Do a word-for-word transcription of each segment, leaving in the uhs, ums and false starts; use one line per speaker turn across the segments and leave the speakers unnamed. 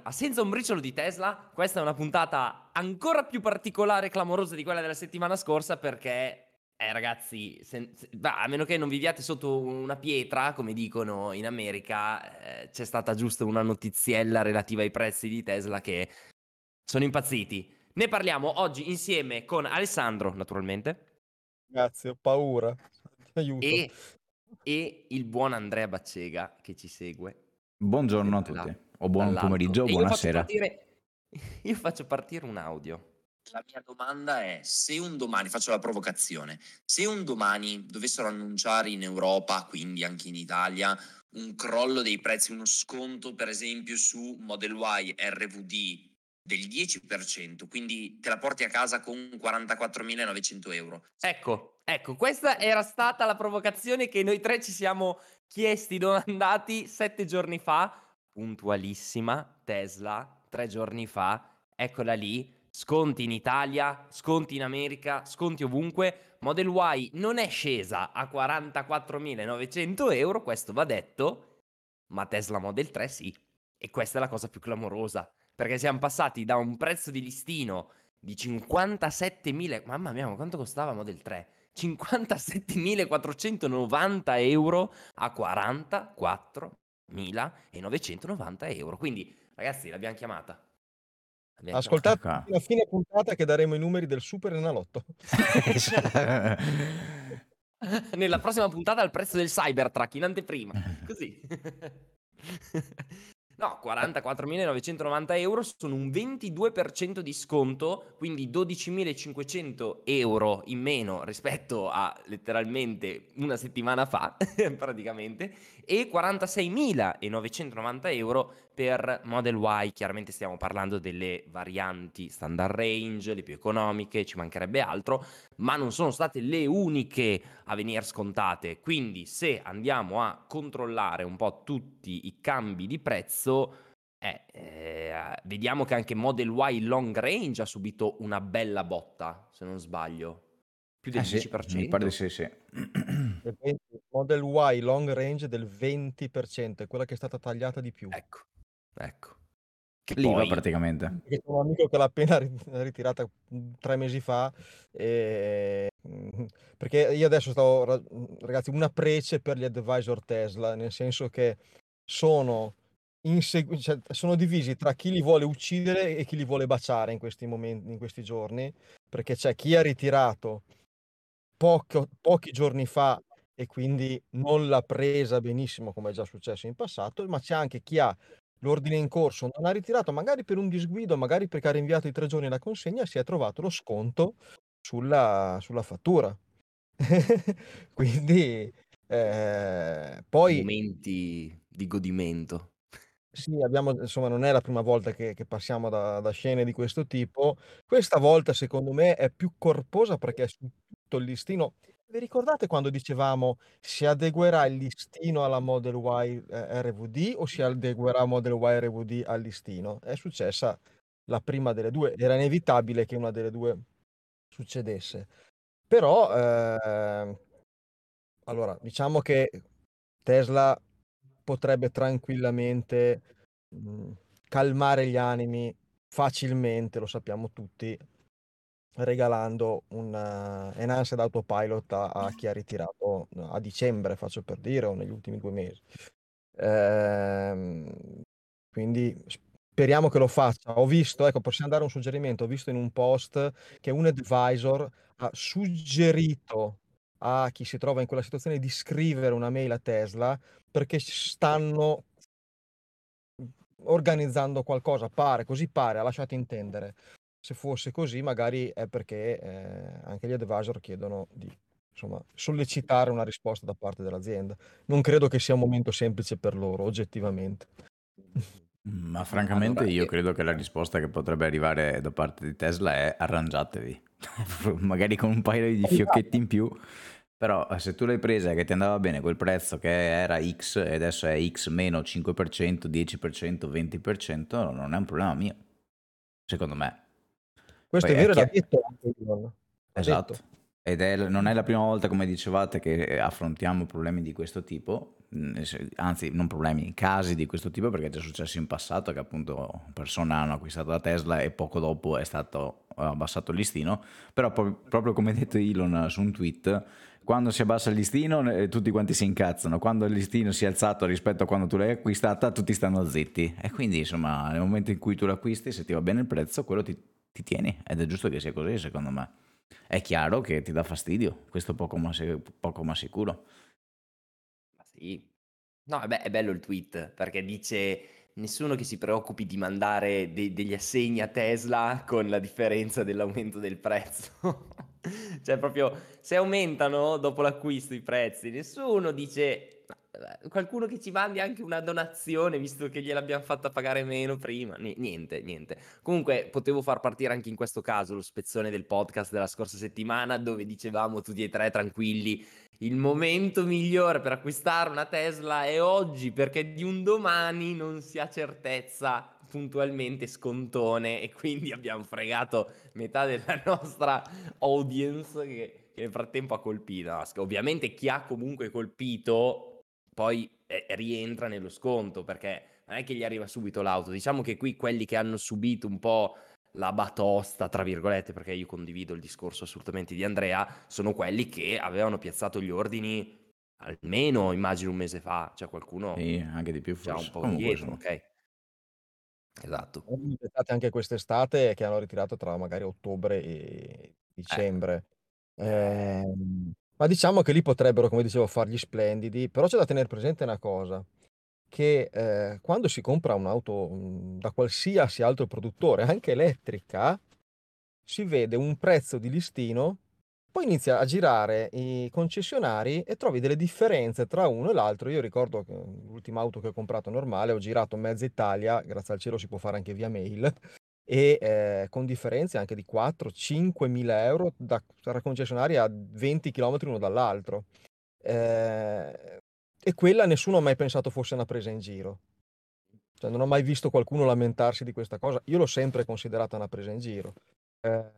a senza un briciolo di Tesla, questa è una puntata ancora più particolare e clamorosa di quella della settimana scorsa perché... Eh ragazzi, se, se, bah, a meno che non viviate sotto una pietra, come dicono in America, eh, c'è stata giusto una notiziella relativa ai prezzi di Tesla che sono impazziti. Ne parliamo oggi insieme con Alessandro, naturalmente.
Grazie, ho paura. Aiuto.
E, e il buon Andrea Baccega che ci segue.
Buongiorno a
Sempre là,
tutti, o buon
dall'alto.
pomeriggio o
E io faccio
buonasera.
partire, io faccio partire un audio.
La mia domanda è: se un domani, faccio la provocazione, se un domani dovessero annunciare in Europa, quindi anche in Italia, un crollo dei prezzi, uno sconto per esempio su Model Y R V D del dieci per cento, quindi te la porti a casa con quarantaquattromilanovecento euro.
Ecco, ecco, questa era stata la provocazione che noi tre ci siamo chiesti, domandati sette giorni fa. Puntualissima, Tesla, tre giorni fa, eccola lì. Sconti in Italia, sconti in America, sconti ovunque. Model Y non è scesa a quarantaquattromilanovecento euro, questo va detto, ma Tesla Model tre sì. E questa è la cosa più clamorosa, perché siamo passati da un prezzo di listino di cinquantasettemila, mamma mia, ma quanto costava Model tre? cinquantasettemilaquattrocentonovanta euro a quarantaquattromilanovecentonovanta euro. Quindi, ragazzi, l'abbiamo chiamata. L'abbiamo
Ascoltate
Ecco.
la fine puntata che daremo i numeri del Super Enalotto.
chiamata. Nella prossima puntata al prezzo del Cybertruck in anteprima. Così. No, quarantaquattromilanovecentovananta euro sono un ventidue per cento di sconto, quindi dodicimilacinquecento euro in meno rispetto a letteralmente una settimana fa, praticamente, e quarantaseimilanovecentonovanta euro per Model Y. Chiaramente stiamo parlando delle varianti standard range, le più economiche, ci mancherebbe altro, ma non sono state le uniche a venire scontate. Quindi se andiamo a controllare un po' tutti i cambi di prezzo, eh, eh, vediamo che anche Model Y long range ha subito una bella botta, se non sbaglio, più del
Eh sì,
dieci per cento.
mi pare di sì, sì.
Il Model Y long range del venti per cento, è quella che è stata tagliata di più.
Ecco, ecco. Che
L'I V A
poi...
praticamente.
Perché c'è un amico che l'ha appena ri- ritirata mm, tre mesi fa, e... mm, perché io adesso sto, ra- ragazzi, una prece per gli advisor Tesla, nel senso che sono, insegu- cioè, sono divisi tra chi li vuole uccidere e chi li vuole baciare in questi momenti, in questi giorni, perché c'è chi ha ritirato poco- pochi giorni fa e quindi non l'ha presa benissimo come è già successo in passato, ma c'è anche chi ha l'ordine in corso, non ha ritirato magari per un disguido, magari perché ha rinviato i tre giorni la consegna, si è trovato lo sconto sulla, sulla fattura. Quindi eh, poi
momenti di godimento.
sì, abbiamo, insomma, non è la prima volta che, che passiamo da, da scene di questo tipo. Questa volta, secondo me, è più corposa perché è su tutto il listino. Vi ricordate quando dicevamo si adeguerà il listino alla Model Y eh, R V D o si adeguerà Model Y R V D al listino? È successa la prima delle due, era inevitabile che una delle due succedesse. Però, eh, allora, diciamo che Tesla potrebbe tranquillamente mh, calmare gli animi facilmente, lo sappiamo tutti, regalando un uh, Enhanced Autopilot a, a chi ha ritirato a dicembre, faccio per dire, o negli ultimi due mesi. Ehm, quindi speriamo che lo faccia. Ho visto, ecco, possiamo dare un suggerimento, ho visto in un post che un advisor ha suggerito a chi si trova in quella situazione di scrivere una mail a Tesla perché stanno organizzando qualcosa, pare, così pare, ha lasciato intendere. Se fosse così, magari è perché eh, anche gli advisor chiedono di, insomma, sollecitare una risposta da parte dell'azienda. Non credo che sia un momento semplice per loro, oggettivamente.
Ma francamente
Allora,
io
io-
credo che la risposta che potrebbe arrivare da parte di Tesla è arrangiatevi, magari con un paio di fiocchetti in più, però eh, se tu l'hai presa e che ti andava bene quel prezzo che era X e adesso è X meno cinque per cento, dieci per cento, venti per cento, non è un problema mio, secondo me.
Questo
Poi
è
è
vero, e l'ha
chiaro.
detto anche Elon. L'ha
Esatto,
detto.
ed è, non è la prima volta, come dicevate, che affrontiamo problemi di questo tipo, mm, se- anzi non problemi, casi di questo tipo, perché è già successo in passato che appunto persone hanno acquistato la Tesla e poco dopo è stato eh, abbassato il listino, però pro- proprio come ha detto Elon su un tweet, quando si abbassa il listino eh, tutti quanti si incazzano, quando il listino si è alzato rispetto a quando tu l'hai acquistata tutti stanno zitti, e quindi insomma nel momento in cui tu l'acquisti, se ti va bene il prezzo, quello ti, ti tieni, ed è giusto che sia così secondo me. È chiaro che ti dà fastidio, questo poco ma, si- poco ma sicuro.
Ma sì. No, beh, è bello il tweet perché dice nessuno che si preoccupi di mandare de- degli assegni a Tesla con la differenza dell'aumento del prezzo. Cioè, proprio se aumentano dopo l'acquisto i prezzi, nessuno dice "Ma, eh, qualcuno che ci mandi anche una donazione visto che gliel'abbiamo fatta pagare meno prima. Ni- niente, niente. Comunque, potevo far partire anche in questo caso lo spezzone del podcast della scorsa settimana dove dicevamo tutti e tre tranquilli. Il momento migliore per acquistare una Tesla è oggi perché di un domani non si ha certezza puntualmente scontone e quindi abbiamo fregato metà della nostra audience che, che nel frattempo ha colpito. No, ovviamente chi ha comunque colpito poi eh, rientra nello sconto perché non è che gli arriva subito l'auto. Diciamo che qui quelli che hanno subito un po' la batosta, tra virgolette, perché io condivido il discorso assolutamente di Andrea, sono quelli che avevano piazzato gli ordini almeno, immagino, un mese fa, cioè qualcuno
Sì, anche di più
già un
forse.
po'
Comunque
indietro,
insomma.
ok? Esatto.
Sono state anche quest'estate che hanno ritirato tra magari ottobre e
Eh,
dicembre.
eh,
Ehm, ma diciamo che lì potrebbero, come dicevo, fargli splendidi, però c'è da tenere presente una cosa, che eh, quando si compra un'auto mh, da qualsiasi altro produttore, anche elettrica, si vede un prezzo di listino, poi inizia a girare i concessionari e trovi delle differenze tra uno e l'altro. Io ricordo che l'ultima auto che ho comprato normale, ho girato mezza Italia, grazie al cielo si può fare anche via mail, e eh, con differenze anche di quattro cinque mila euro da, tra concessionari a venti chilometri uno dall'altro. Eh, e quella nessuno ha mai pensato fosse una presa in giro. Cioè, non ho mai visto qualcuno lamentarsi di questa cosa. Io l'ho sempre considerata una presa in giro. Eh,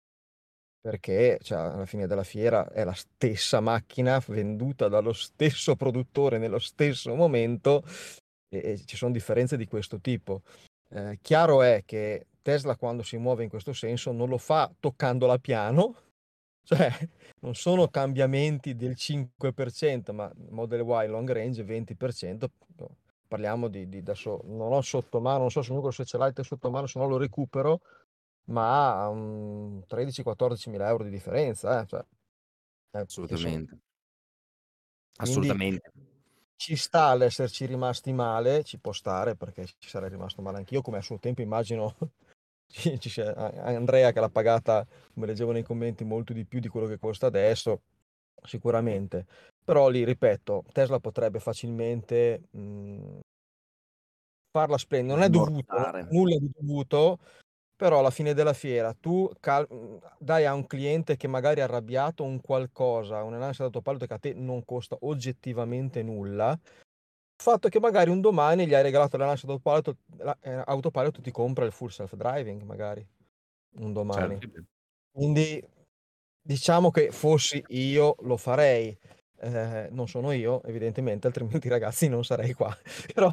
perché cioè, alla fine della fiera è la stessa macchina venduta dallo stesso produttore nello stesso momento e, e ci sono differenze di questo tipo. Eh, chiaro è che Tesla quando si muove in questo senso non lo fa toccandola piano, cioè non sono cambiamenti del cinque per cento, ma Model Y long range venti per cento. Parliamo di, di adesso non ho sotto mano, non so se Nicola se ce l'hai te sotto mano, se no lo recupero, ma a un tredici quattordici mila euro di differenza, eh, cioè, eh, che sono-
assolutamente.
quindi
Assolutamente.
ci sta l'esserci rimasti male, ci può stare perché ci sarei rimasto male anch'io, come a suo tempo immagino ci- ci sia- a- Andrea che l'ha pagata, come leggevo nei commenti, molto di più di quello che costa adesso, sicuramente. Però lì, ripeto, Tesla potrebbe facilmente mh, farla splendere, non è dovuto, non
Smorzare.
è nulla di dovuto, però alla fine della fiera tu cal- mhmm, dai a un cliente che magari è arrabbiato un qualcosa, un'ansia d'autopilot che a te non costa oggettivamente nulla. Il fatto è che magari un domani gli hai regalato l'ansia d'autopilot, la- eh, autopilot ti compra il full self-driving, magari un domani.
Certo.
Quindi diciamo che fossi io lo farei. Eh, non sono io, evidentemente, altrimenti ragazzi non sarei qua. Però,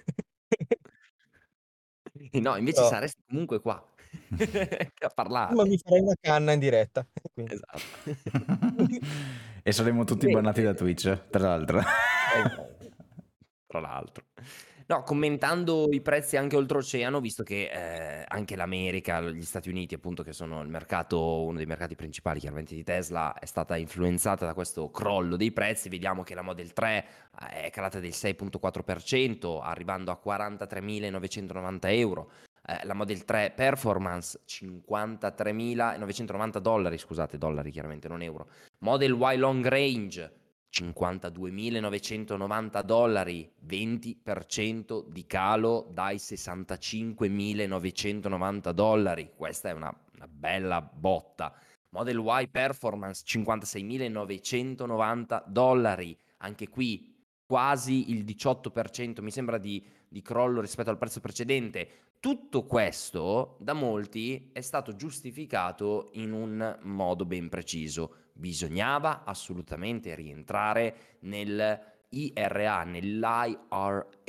E no, invece
però
saresti comunque qua a
ma
parlare.
mi farei una canna in diretta. Quindi.
Esatto.
E saremo tutti bannati da
Invece
Twitch, tra l'altro.
esatto. Tra l'altro. No, commentando i prezzi anche oltreoceano, visto che eh, anche l'America, gli Stati Uniti, appunto, che sono il mercato, uno dei mercati principali chiaramente di Tesla, è stata influenzata da questo crollo dei prezzi. Vediamo che la Model tre eh, è calata del sei virgola quattro per cento, arrivando a quarantatremilanovecentonovanta euro. Eh, la Model tre Performance cinquantatremilanovecentonovanta dollari, scusate, dollari chiaramente, non euro. Model Y Long Range cinquantaduemilanovecentonovanta dollari, venti per cento di calo dai sessantacinquemilanovecentonovanta dollari. Questa è una, una bella botta. Model Y Performance cinquantaseimilanovecentonovanta dollari, anche qui quasi il diciotto per cento mi sembra di, di crollo rispetto al prezzo precedente. Tutto questo da molti è stato giustificato in un modo ben preciso. bisognava assolutamente rientrare nel I R A, nell'I R A,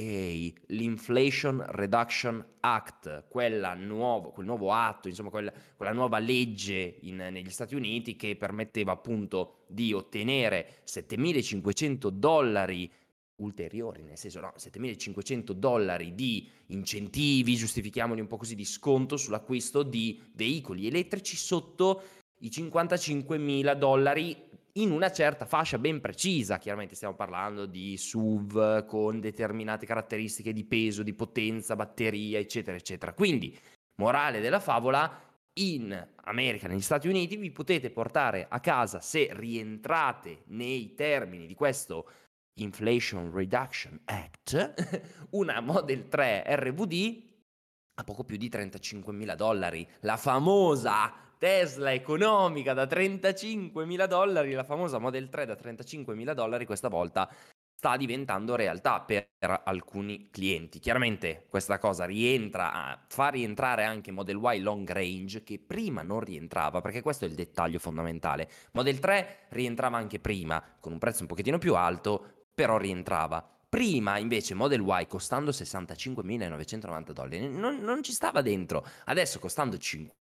l'Inflation Reduction Act, quella nuovo, quel nuovo atto, insomma quella, quella nuova legge in, negli Stati Uniti che permetteva appunto di ottenere settemilacinquecento dollari ulteriori, nel senso no, settemilacinquecento dollari di incentivi, giustifichiamoli un po' così, di sconto sull'acquisto di veicoli elettrici sotto i cinquantacinquemila dollari in una certa fascia ben precisa. Chiaramente stiamo parlando di S U V con determinate caratteristiche di peso, di potenza, batteria, eccetera, eccetera. Quindi, morale della favola, in America, negli Stati Uniti, vi potete portare a casa, se rientrate nei termini di questo Inflation Reduction Act, una Model tre R V D a poco più di trentacinquemila dollari. La famosa Tesla economica da trentacinquemila dollari, la famosa Model tre da trentacinquemila dollari, questa volta sta diventando realtà per alcuni clienti. Chiaramente questa cosa rientra a, fa rientrare anche Model Y Long Range, che prima non rientrava, perché questo è il dettaglio fondamentale. Model tre rientrava anche prima, con un prezzo un pochettino più alto, però rientrava. Prima invece Model Y, costando sessantacinquemilanovecentonovanta dollari, non, non ci stava dentro. Adesso, costando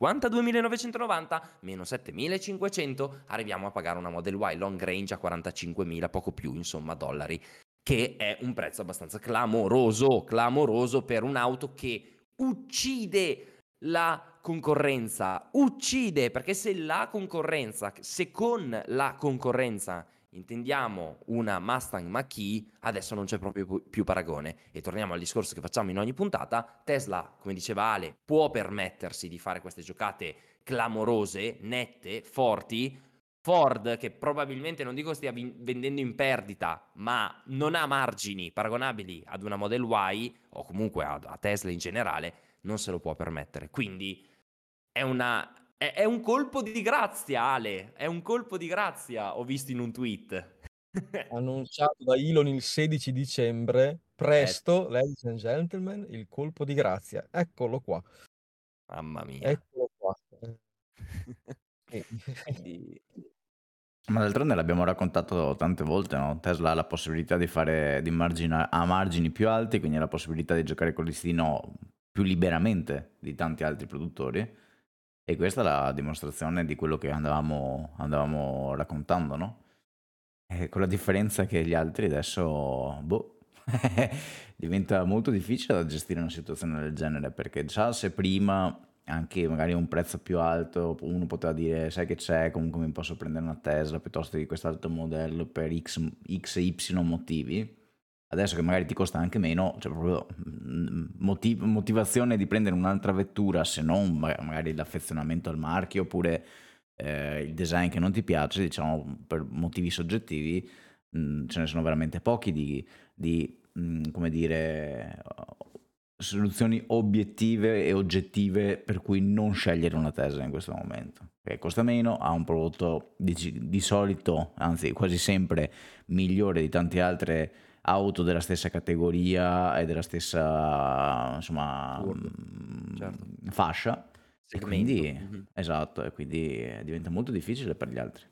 cinquantaduemilanovecentonovanta meno settemilacinquecento, arriviamo a pagare una Model Y Long Range a quarantacinquemila, poco più insomma dollari, che è un prezzo abbastanza clamoroso, clamoroso per un'auto che uccide la concorrenza, uccide, perché se la concorrenza, se con la concorrenza intendiamo una Mustang Mach-E, adesso non c'è proprio pu- più paragone. E torniamo al discorso che facciamo in ogni puntata: Tesla, come diceva Ale, può permettersi di fare queste giocate clamorose, nette, forti. Ford, che probabilmente, non dico stia vin- vendendo in perdita, ma non ha margini paragonabili ad una Model Y, o comunque a, a Tesla in generale, non se lo può permettere. Quindi è una... È, è un colpo di grazia, Ale. È un colpo di grazia, ho visto in un tweet.
Annunciato da Elon il sedici dicembre,
Eh,
presto, ladies and gentlemen, il colpo di grazia. Eccolo qua,
mamma mia.
eccolo qua. Eh, sì.
Quindi,
Ma d'altronde l'abbiamo raccontato tante volte, no? Tesla ha la possibilità di fare di margina- a margini più alti, quindi ha la possibilità di giocare col listino più liberamente di tanti altri produttori. E questa è la dimostrazione di quello che andavamo, andavamo raccontando, no? E con la differenza che gli altri adesso, boh, diventa molto difficile da gestire una situazione del genere, perché già se prima anche magari un prezzo più alto, uno poteva dire, sai che c'è, comunque mi posso prendere una Tesla piuttosto di quest'altro modello per X, X Y motivi. Adesso che magari ti costa anche meno, c'è proprio mm, motiv- motivazione di prendere un'altra vettura, se non ma- magari l'affezionamento al marchio oppure eh, il design che non ti piace, diciamo per motivi soggettivi. mh, ce ne sono veramente pochi di, di, mh, come dire, soluzioni obiettive e oggettive per cui non scegliere una Tesla in questo momento. Perché costa meno, ha un prodotto di, di solito, anzi quasi sempre migliore di tante altre auto della stessa categoria e della stessa, insomma,
curve,
mh,
certo.
fascia. E
Segmento.
quindi,
Mhm.
esatto, e quindi eh, diventa molto difficile per gli altri.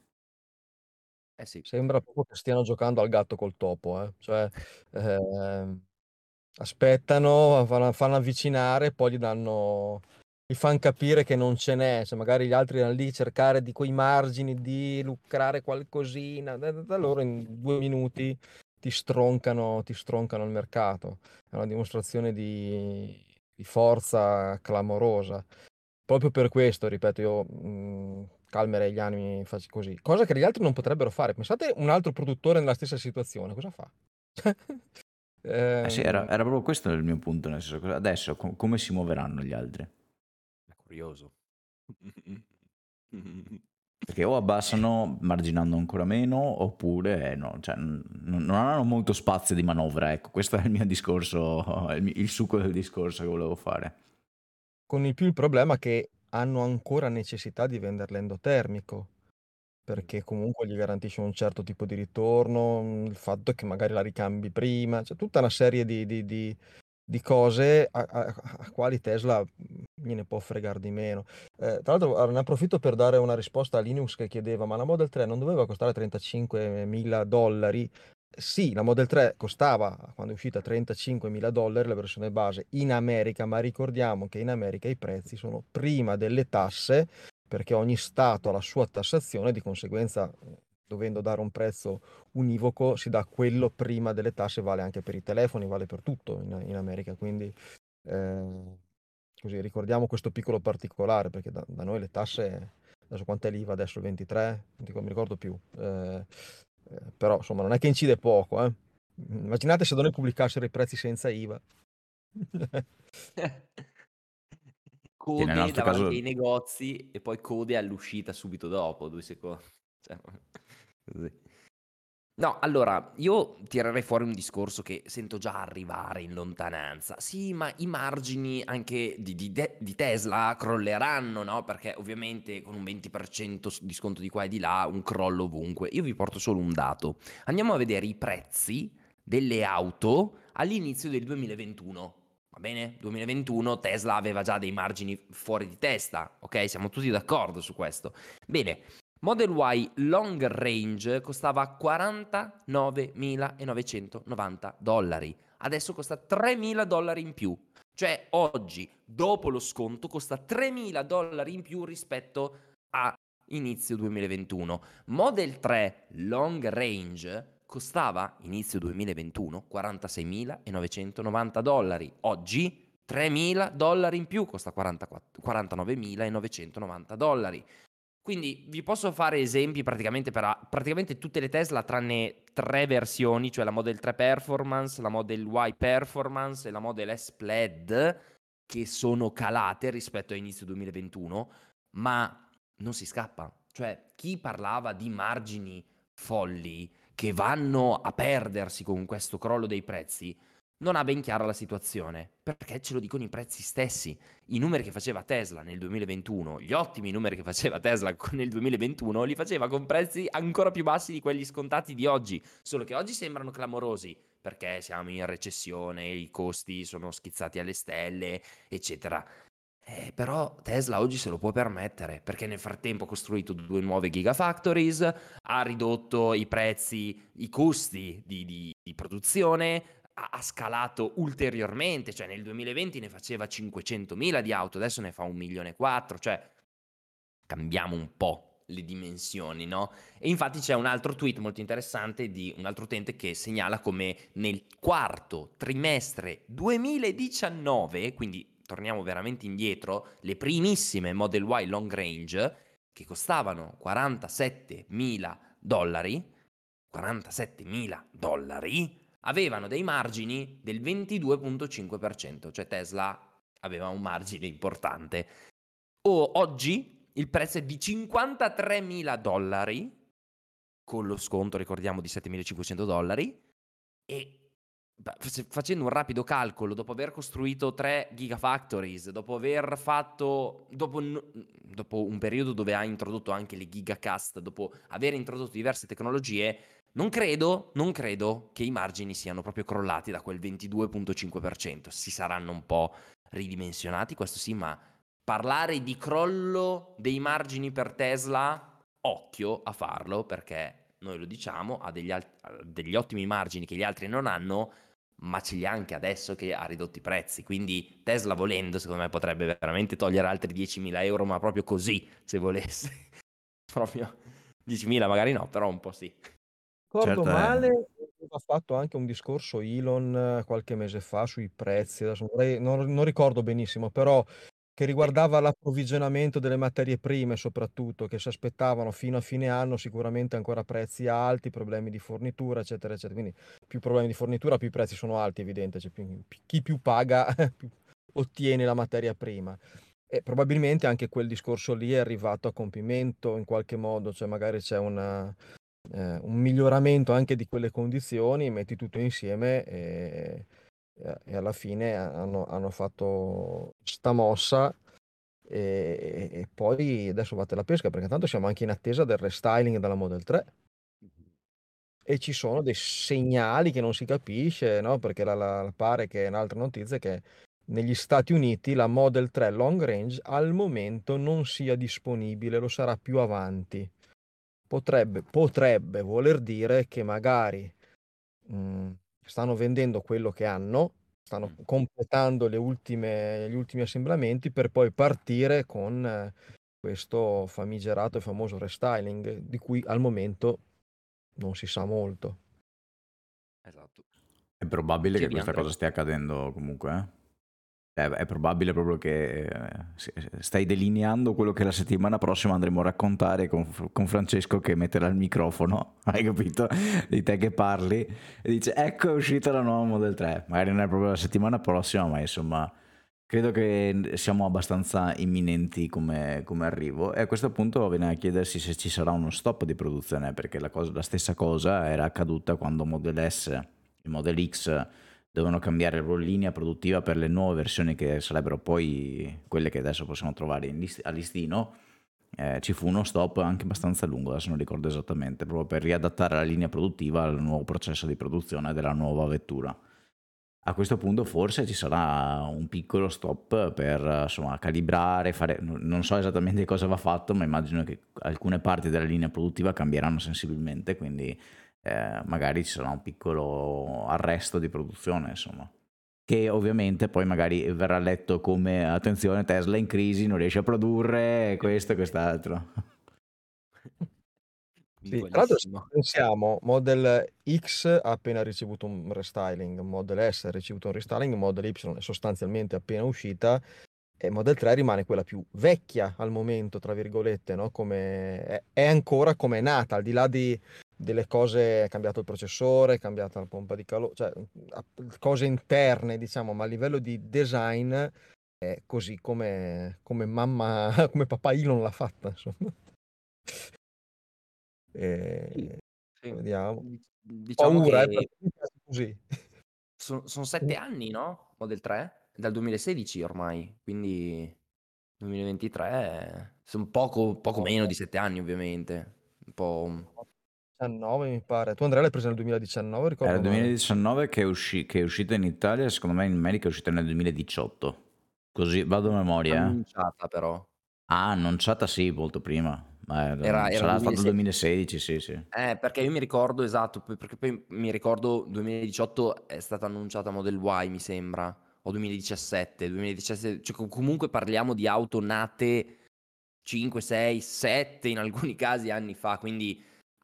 Eh sì.
Sembra proprio che stiano giocando al gatto col topo, eh. Cioè, ehm, aspettano, fanno, fanno avvicinare, poi gli danno, gli fanno capire che non ce n'è. Se magari gli altri erano lì a cercare di quei margini di lucrare qualcosina, da, da loro in due minuti ti stroncano, ti stroncano il mercato. È una dimostrazione di, di forza clamorosa. Proprio per questo, ripeto, io mh, calmerei gli animi, faccio così. Cosa che gli altri non potrebbero fare. Pensate un altro produttore nella stessa situazione, cosa fa?
Eh sì, era,
Ehm,
era proprio questo il mio punto, nel senso, cosa- adesso co- come si muoveranno gli altri?
È curioso.
Perché o abbassano marginando ancora meno, oppure eh, no, cioè, n- non hanno molto spazio di manovra, ecco, questo è il mio discorso, il, mi- il succo del discorso che volevo fare.
con il più il problema che hanno ancora necessità di venderla endotermico, perché comunque gli garantisce un certo tipo di ritorno, mh, il fatto che magari la ricambi prima, c'è tutta una serie di, di- di- di cose a, a- a quali Tesla mh, gliene può fregare di meno. Eh, tra l'altro allora, ne approfitto per dare una risposta a Linux che chiedeva ma la Model tre non doveva costare trentacinquemila dollari? Sì, la Model tre costava quando è uscita trentacinquemila dollari la versione base in America, ma ricordiamo che in America i prezzi sono prima delle tasse perché ogni stato ha la sua tassazione, di conseguenza dovendo dare un prezzo univoco si dà quello prima delle tasse, vale anche per i telefoni, vale per tutto in, in America, quindi eh, così ricordiamo questo piccolo particolare perché da, da noi le tasse, adesso quant'è l'I V A adesso, il ventitré? Non mi ricordo più, eh, eh, però insomma non è che incide poco, eh. Immaginate se da noi pubblicassero i prezzi senza I V A.
Sì, nel
Code
nostro
davanti
caso
ai negozi e poi code all'uscita subito dopo, due secondi. Cioè, così. No, allora, io tirerei fuori un discorso che sento già arrivare in lontananza. Sì, ma i margini anche di, di- de- di Tesla crolleranno, no? Perché ovviamente con un venti per cento s- di sconto di qua e di là, un crollo ovunque. Io vi porto solo un dato. Andiamo a vedere i prezzi delle auto all'inizio del duemilaventuno. Va bene? duemilaventuno Tesla aveva già dei margini fuori di testa, ok? Siamo tutti d'accordo su questo. Bene, Model Y Long Range costava quarantanovemilanovecentonovanta dollari, adesso costa tremila dollari in più, cioè oggi, dopo lo sconto, costa tremila dollari in più rispetto a inizio duemilaventuno. Model tre Long Range costava inizio duemilaventuno quarantaseimilanovecentonovanta dollari, oggi tremila dollari in più, costa quarantaquattro quarantanovemilanovecentonovanta dollari. Quindi vi posso fare esempi praticamente per a- praticamente tutte le Tesla tranne tre versioni, cioè la Model tre Performance, la Model Y Performance e la Model S Plaid, che sono calate rispetto a inizio duemilaventuno, ma non si scappa. Cioè, chi parlava di margini folli che vanno a perdersi con questo crollo dei prezzi, non ha ben chiara la situazione, perché ce lo dicono i prezzi stessi. I numeri che faceva Tesla nel duemilaventuno, gli ottimi numeri che faceva Tesla nel duemilaventuno, li faceva con prezzi ancora più bassi di quelli scontati di oggi, solo che oggi sembrano clamorosi, perché siamo in recessione, i costi sono schizzati alle stelle, eccetera. Eh, però Tesla oggi se lo può permettere, perché nel frattempo ha costruito due nuove gigafactories, ha ridotto i prezzi, i costi di, di- di produzione, ha, ha scalato ulteriormente, cioè nel duemilaventi ne faceva cinquecentomila di auto, adesso ne fa un milione e quattro, cioè cambiamo un po' le dimensioni, no? E infatti c'è un altro tweet molto interessante di un altro utente che segnala come nel quarto trimestre duemiladiciannove, quindi torniamo veramente indietro, le primissime Model Y Long Range che costavano quarantasettemila dollari, quarantasettemila dollari, avevano dei margini del ventidue virgola cinque per cento, cioè Tesla aveva un margine importante. O oggi il prezzo è di cinquantatremila dollari, con lo sconto, ricordiamo, di settemilacinquecento dollari, e beh, fac- facendo un rapido calcolo, dopo aver costruito tre gigafactories, dopo aver fatto, dopo, n- dopo un periodo dove ha introdotto anche le gigacast, dopo aver introdotto diverse tecnologie, non credo, non credo che i margini siano proprio crollati da quel ventidue virgola cinque per cento. Si saranno un po' ridimensionati, questo sì, ma parlare di crollo dei margini per Tesla, occhio a farlo, perché noi lo diciamo, ha degli, al- ha degli ottimi margini che gli altri non hanno, ma ce li ha anche adesso che ha ridotto i prezzi. Quindi Tesla volendo, secondo me, potrebbe veramente togliere altri diecimila euro, ma proprio così, se volesse. Proprio diecimila magari no, però un po' sì.
Ricordo
certo è...
male, aveva fatto anche un discorso Elon eh, qualche mese fa sui prezzi, adesso vorrei- non, non ricordo benissimo, però che riguardava l'approvvigionamento delle materie prime soprattutto, che si aspettavano fino a fine anno sicuramente ancora prezzi alti, problemi di fornitura, eccetera, eccetera. Quindi più problemi di fornitura, più i prezzi sono alti, evidente, cioè, più- chi più paga più ottiene la materia prima. E probabilmente anche quel discorso lì è arrivato a compimento in qualche modo, cioè magari c'è una eh, un miglioramento anche di quelle condizioni, metti tutto insieme e, e- e alla fine hanno, hanno fatto sta mossa e, e poi adesso fate la pesca perché tanto siamo anche in attesa del restyling della Model tre e ci sono dei segnali che non si capisce, no? Perché la, la- pare che è un'altra notizia che negli Stati Uniti la Model tre Long Range al momento non sia disponibile, lo sarà più avanti. Potrebbe, potrebbe voler dire che magari mh, stanno vendendo quello che hanno, stanno
Mm.
completando le ultime, gli ultimi assemblamenti per poi partire con eh, questo famigerato e famoso restyling, di cui al momento non si sa molto.
Esatto.
È probabile che
Dicevi,
questa
Andrea?
cosa stia accadendo comunque, eh? È, è probabile proprio che eh, si- stai delineando quello che la settimana prossima andremo a raccontare con, con Francesco che metterà il microfono, hai capito? Di te che parli e dice ecco è uscita la nuova Model tre. Magari non è proprio la settimana prossima, ma insomma credo che siamo abbastanza imminenti come, come arrivo e a questo punto viene a chiedersi se ci sarà uno stop di produzione, perché la, cosa- la stessa cosa era accaduta quando Model S e Model X dovevano cambiare linea produttiva per le nuove versioni che sarebbero poi quelle che adesso possiamo trovare in list- a listino. Eh, ci fu uno stop anche abbastanza lungo, adesso non ricordo esattamente, proprio per riadattare la linea produttiva al nuovo processo di produzione della nuova vettura. A questo punto forse ci sarà un piccolo stop per eh, insomma, calibrare, fare, non non so esattamente cosa va fatto, ma immagino che alcune parti della linea produttiva cambieranno sensibilmente, quindi eh, magari ci sarà un piccolo arresto di produzione, insomma. Che ovviamente poi magari verrà letto come attenzione, Tesla è in crisi, non riesce a produrre questo e quest'altro.
Sì, tra l'altro se
Puntualissimo.
pensiamo, Model X ha appena ricevuto un restyling, Model S ha ricevuto un restyling, Model Y è sostanzialmente appena uscita e Model tre rimane quella più vecchia al momento, tra virgolette, no? Come è, è ancora come è nata, al di là di, delle cose, è cambiato il processore, è cambiata la pompa di calore, cioè a- cose interne, diciamo, ma a livello di design è così come, come mamma, come papà Elon l'ha fatta, insomma.
Sì,
E,
sì.
vediamo.
Di- Diciamo
Paura, eh,
che
perché mi piace così.
sono sette anni, no? Model tre? È dal duemilasedici ormai, quindi duemilaventitré sono poco, poco meno di sette anni ovviamente. Un po'...
diciannove mi pare. Tu Andrea l'hai presa nel duemiladiciannove,
Era
ricordo
il
male.
duemiladiciannove che è, usci- che è uscita in Italia, secondo me in America è uscita nel duemiladiciotto. Così vado a memoria. Eh.
annunciata però.
Ah, annunciata sì, molto prima. Ma
Era,
era-
era il
sarà stato il
duemilasedici.
duemilasedici, sì, sì.
Eh, perché io mi ricordo, esatto, poi- perché poi mi ricordo duemiladiciotto è stata annunciata Model Y, mi sembra, o duemiladiciassette, duemiladiciassette, cioè com- comunque parliamo di auto nate cinque, sei, sette in alcuni casi anni fa, quindi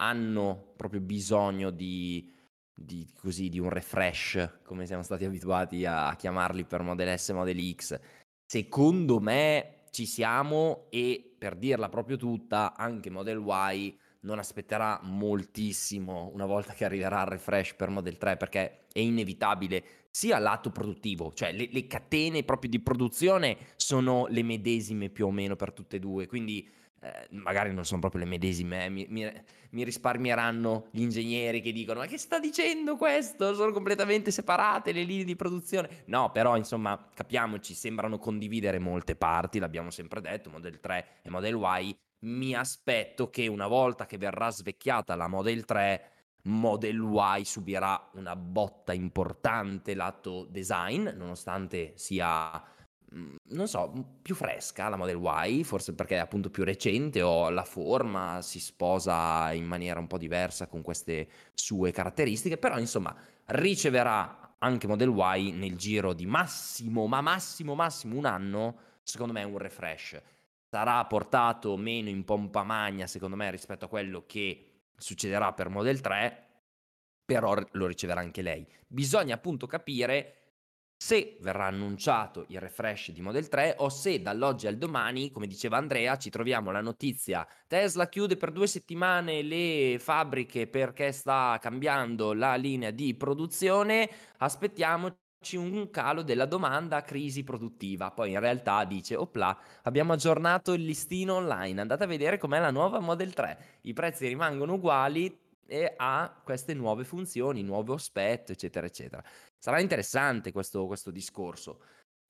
hanno proprio bisogno di, di, così, di un refresh, come siamo stati abituati a, a chiamarli per Model S e Model X. Secondo me ci siamo e per dirla proprio tutta, anche Model Y non aspetterà moltissimo una volta che arriverà il refresh per Model tre perché è inevitabile sia lato produttivo, cioè le, le catene proprio di produzione sono le medesime più o meno per tutte e due, quindi eh, magari non sono proprio le medesime, eh, mi, mi, mi risparmieranno gli ingegneri che dicono ma che sta dicendo questo? Sono completamente separate le linee di produzione. No, però insomma capiamoci, sembrano condividere molte parti, l'abbiamo sempre detto, Model tre e Model Y. Mi aspetto che una volta che verrà svecchiata la Model tre, Model Y subirà una botta importante lato design, nonostante sia, mm, non so, più fresca la Model Y, forse perché è appunto più recente o la forma si sposa in maniera un po' diversa con queste sue caratteristiche, però insomma riceverà anche Model Y nel giro di massimo, ma massimo, massimo un anno, secondo me un refresh. Sarà portato meno in pompa magna, secondo me, rispetto a quello che succederà per Model tre, però lo riceverà anche lei. Bisogna appunto capire se verrà annunciato il refresh di Model tre o se dall'oggi al domani, come diceva Andrea, ci troviamo la notizia Tesla chiude per due settimane le fabbriche perché sta cambiando la linea di produzione, aspettiamoci un calo della domanda, crisi produttiva. Poi in realtà dice, opla, abbiamo aggiornato il listino online, andate a vedere com'è la nuova Model tre, i prezzi rimangono uguali e ha queste nuove funzioni, nuovo aspetto, eccetera, eccetera. Sarà interessante questo, questo discorso.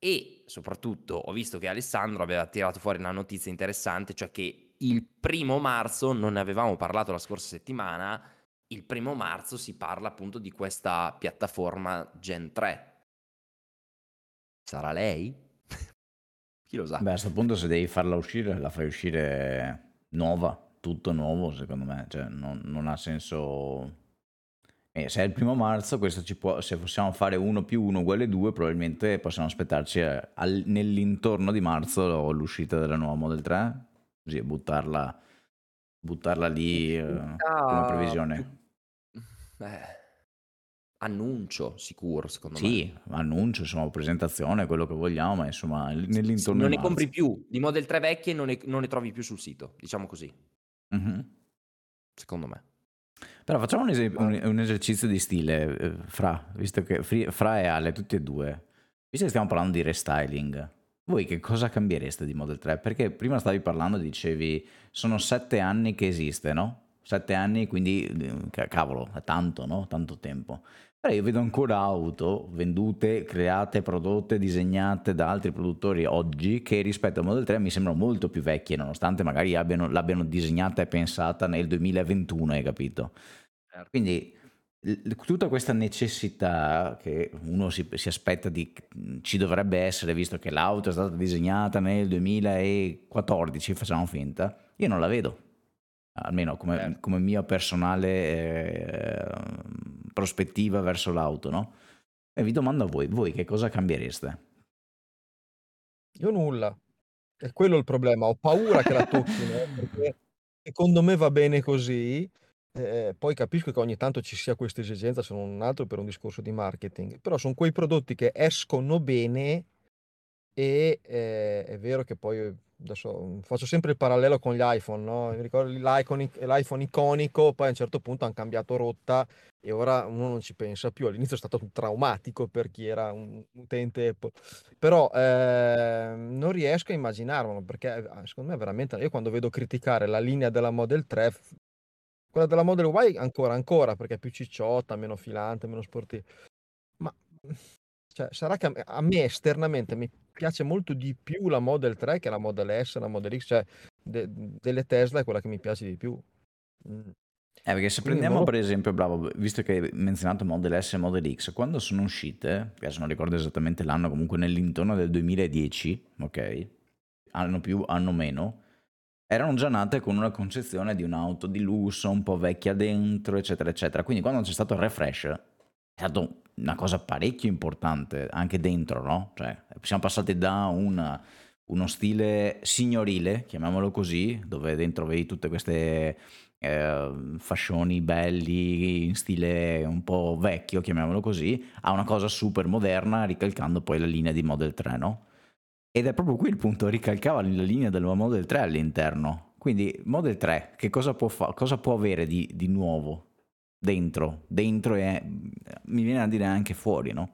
E soprattutto ho visto che Alessandro aveva tirato fuori una notizia interessante, cioè che il primo marzo, non ne avevamo parlato la scorsa settimana, il primo marzo si parla appunto di questa piattaforma Gen tre. Sarà lei? Chi lo sa?
Beh, a questo punto se devi farla uscire, la fai uscire nuova, tutto nuovo secondo me, cioè non, non ha senso. E se è il primo marzo, questo ci può, se possiamo fare uno più uno uguale due, probabilmente possiamo aspettarci eh, al- nell'intorno di marzo l'uscita della nuova Model tre, così e buttarla, buttarla lì eh, come
Uscita più...
previsione.
eh, annuncio sicuro, secondo me.
Sì, annuncio, insomma, presentazione, quello che vogliamo, ma insomma
Sì,
nell'intorno
non
di
ne compri
marzo.
più, di Model tre vecchie non ne, non ne trovi più sul sito, diciamo così,
Mhm.
secondo me.
Però facciamo un, ese-
Ma
un- un esercizio di stile, eh, Fra, visto che Fri- Fra e Ale, tutti e due, visto che stiamo parlando di restyling, voi che cosa cambiereste di Model tre? Perché prima stavi parlando, dicevi, sono sette anni che esiste, no? Sette anni, quindi, eh, ca- cavolo, è tanto, no? Tanto tempo. Però io vedo ancora auto vendute, create, prodotte, disegnate da altri produttori oggi che rispetto al Model tre mi sembrano molto più vecchie, nonostante magari abbiano- l'abbiano disegnata e pensata nel duemilaventuno, hai capito?
Certo.
Quindi l- tutta questa necessità che uno si, si aspetta di ci dovrebbe essere, visto che l'auto è stata disegnata nel duemilaquattordici, facciamo finta, io non la vedo, almeno come,
Certo.
come mia personale eh, prospettiva verso l'auto, no? E vi domando a voi, voi che cosa cambiereste?
io nulla. È quello il problema. Ho paura che la tocchino, perché secondo me va bene così. Eh, poi capisco che ogni tanto ci sia questa esigenza, se non altro per un discorso di marketing. Però sono quei prodotti che escono bene e eh, è vero che poi adesso mm, faccio sempre il parallelo con gli iPhone, no? Mi ricordo l'iPhone, l'iPhone iconico, poi a un certo punto hanno cambiato rotta e ora uno non ci pensa più. All'inizio è stato traumatico per chi era un utente Apple, però eh, non riesco a immaginarmelo perché eh, secondo me veramente io quando vedo criticare la linea della Model tre, f- quella della Model Y ancora ancora perché è più cicciotta, meno filante, meno sportiva, ma cioè, sarà che a me, a me esternamente mi piace molto di più la Model tre che la Model S, la Model X, cioè de- delle Tesla è quella che mi piace di più. Mm.
Eh, perché se
Quindi non
prendiamo
lo
per
so.
esempio, bravo, visto che hai menzionato Model S e Model X, quando sono uscite, che adesso non ricordo esattamente l'anno, comunque nell'intorno del duemiladieci, ok? Anno più, anno meno, erano già nate con una concezione di un'auto di lusso, un po' vecchia dentro, eccetera, eccetera. Quindi quando c'è stato il refresh, è stato una cosa parecchio importante anche dentro, no? Cioè, siamo passati da un- uno stile signorile, chiamiamolo così, dove dentro vedi tutte queste eh, fascioni belli in stile un po' vecchio, chiamiamolo così, a una cosa super moderna, ricalcando poi la linea di Model tre, no? Ed è proprio qui il punto, ricalcava la linea del nuovo Model tre all'interno. Quindi Model tre, che cosa può, fa- cosa può avere di, di nuovo dentro? Dentro e mi viene a dire anche fuori, no?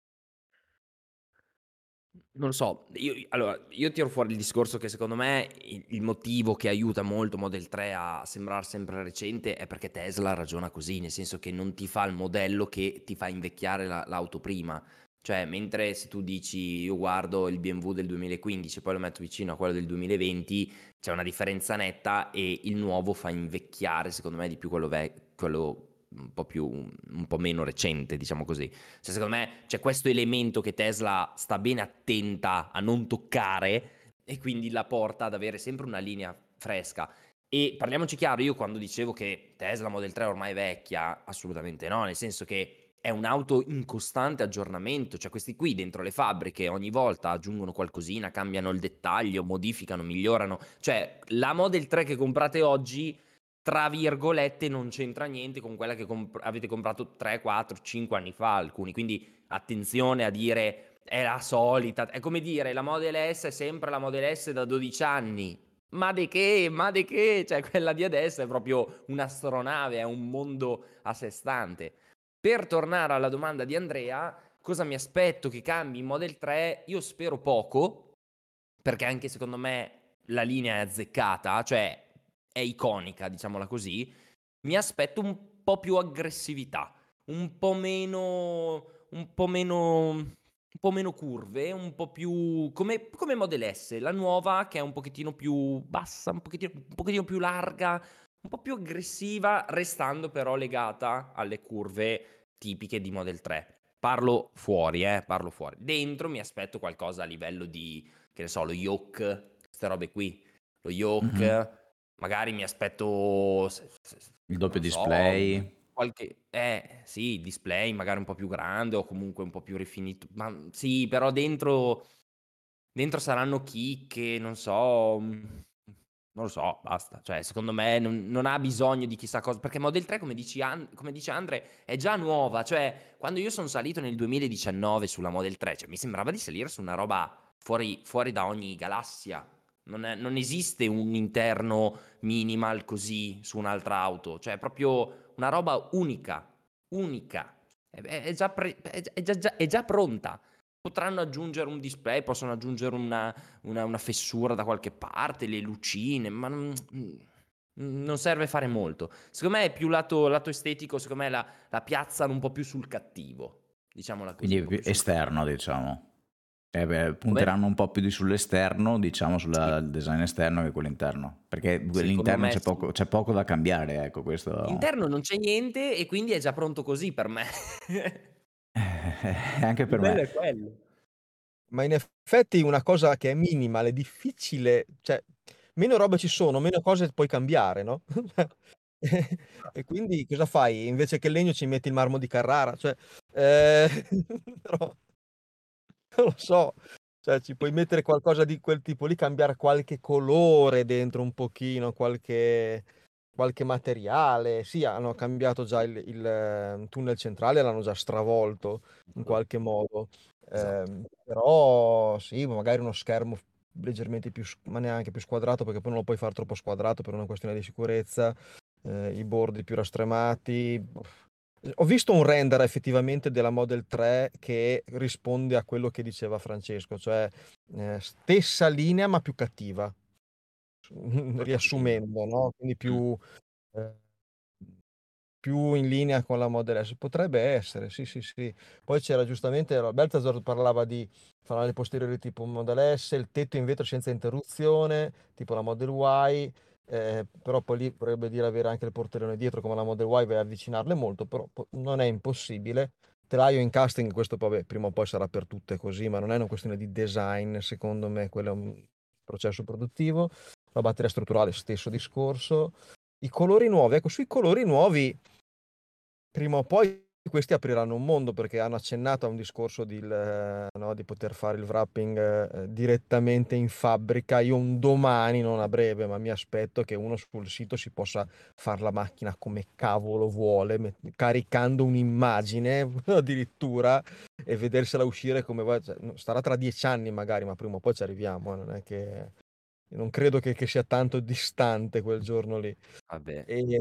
Non lo so, io, allora, io tiro fuori il discorso che secondo me il, il motivo che aiuta molto Model tre a sembrare sempre recente è perché Tesla ragiona così, nel senso che non ti fa il modello che ti fa invecchiare la- l'auto prima. Cioè, mentre se tu dici io guardo il B M W del duemilaquindici e poi lo metto vicino a quello del duemilaventi, c'è una differenza netta e il nuovo fa invecchiare, secondo me, di più quello, ve- quello un po' più, un po' meno recente, diciamo così. Cioè, secondo me c'è questo elemento che Tesla sta bene attenta a non toccare e quindi la porta ad avere sempre una linea fresca. E parliamoci chiaro, io quando dicevo che Tesla Model tre ormai è vecchia, assolutamente no, nel senso che è un'auto in costante aggiornamento, cioè questi qui dentro le fabbriche ogni volta aggiungono qualcosina, cambiano il dettaglio, modificano, migliorano. Cioè la Model tre che comprate oggi, tra virgolette, non c'entra niente con quella che comp- avete comprato tre, quattro, cinque anni fa alcuni, quindi attenzione a dire è la solita, è come dire la Model S è sempre la Model S da dodici anni, ma di che, ma di che, cioè quella di adesso è proprio un'astronave, è un mondo a sé stante. Per tornare alla domanda di Andrea, cosa mi aspetto che cambi in Model tre? Io spero poco, perché anche secondo me la linea è azzeccata, cioè è iconica, diciamola così. Mi aspetto un po' più aggressività, un po' meno, un po' meno, un po' meno curve, un po' più come, come Model S, la nuova che è un pochettino più bassa, un pochettino, un pochettino più larga, un po' più aggressiva, restando però legata alle curve tipiche di Model tre. parlo fuori, eh, parlo fuori. Dentro mi aspetto qualcosa a livello di, che ne so, lo yoke, queste robe qui. Lo yoke,
Mhm.
magari mi aspetto, se- se- se-
Il
non
doppio
lo so, un-
display.
qualche, eh, sì, display magari un po' più grande o comunque un po' più rifinito. Ma sì, però dentro, dentro saranno chicche, non so, mm, non lo so, basta. Cioè, secondo me non, non ha bisogno di chissà cosa, perché Model tre, come dici An- come dice Andre, è già nuova. Cioè, quando io sono salito nel duemiladiciannove sulla Model tre, cioè, mi sembrava di salire su una roba fuori, fuori da ogni galassia. Non, è- non esiste un interno minimal così su un'altra auto, cioè è proprio una roba unica, unica. È, è- è già pre- è già- è già- già- è già pronta. Potranno aggiungere un display, possono aggiungere una, una, una fessura da qualche parte, le lucine, ma non, non serve fare molto. Secondo me è più lato, lato estetico, secondo me la, la piazzano un po' più sul cattivo, diciamola così,
Quindi
un
è
po'
più
più sul cattivo.
esterno, diciamo. Eh beh,
Come?
punteranno un po' più di sull'esterno, diciamo,
Sì,
sul design esterno che quello interno. Perché
secondo
all'interno
me
c'è
sì.
poco, c'è poco da cambiare, ecco, questo.
Interno non c'è niente e quindi è già pronto così per me.
Anche
Il
per me.
bello è quello.
Ma in effetti una cosa che è minimale, difficile, cioè meno robe ci sono, meno cose puoi cambiare, no? E quindi cosa fai? Invece che il legno ci metti il marmo di Carrara, cioè, eh, però non lo so, cioè ci puoi mettere qualcosa di quel tipo lì, cambiare qualche colore dentro un pochino, qualche, qualche materiale. Sì, hanno cambiato già il, il, eh, tunnel centrale, l'hanno già stravolto in qualche modo.
Esatto.
Ehm, però sì, magari uno schermo leggermente più, s- ma neanche più squadrato, perché poi non lo puoi fare troppo squadrato per una questione di sicurezza, eh, i bordi più rastremati. Ho visto un render effettivamente della Model tre che risponde a quello che diceva Francesco, cioè eh, stessa linea ma più cattiva,
Porca miseria.
riassumendo, no? Quindi
Mm.
più, eh, più in linea con la Model S. Potrebbe essere, sì, sì, sì. Poi c'era giustamente, Balthazar parlava di fanali posteriori tipo Model S, il tetto in vetro senza interruzione, tipo la Model Y, eh, però poi lì vorrebbe dire avere anche il portellone dietro come la Model Y, vai a avvicinarle molto, però po- non è impossibile. Telaio in casting, questo poi, vabbè, prima o poi sarà per tutte così, ma non è una questione di design, secondo me, quello è un processo produttivo. La batteria strutturale, stesso discorso. I colori nuovi, ecco, sui colori nuovi prima o poi questi apriranno un mondo, perché hanno accennato a un discorso di, il, no, di poter fare il wrapping eh, direttamente in fabbrica. Io un domani, non a breve, ma mi aspetto che uno sul sito si possa fare la macchina come cavolo vuole, met- caricando un'immagine addirittura e vedersela uscire come vuole. Cioè, no, starà tra dieci anni magari, ma prima o poi ci arriviamo. eh, Non è che non credo che, che sia tanto distante quel giorno lì.
Vabbè.
E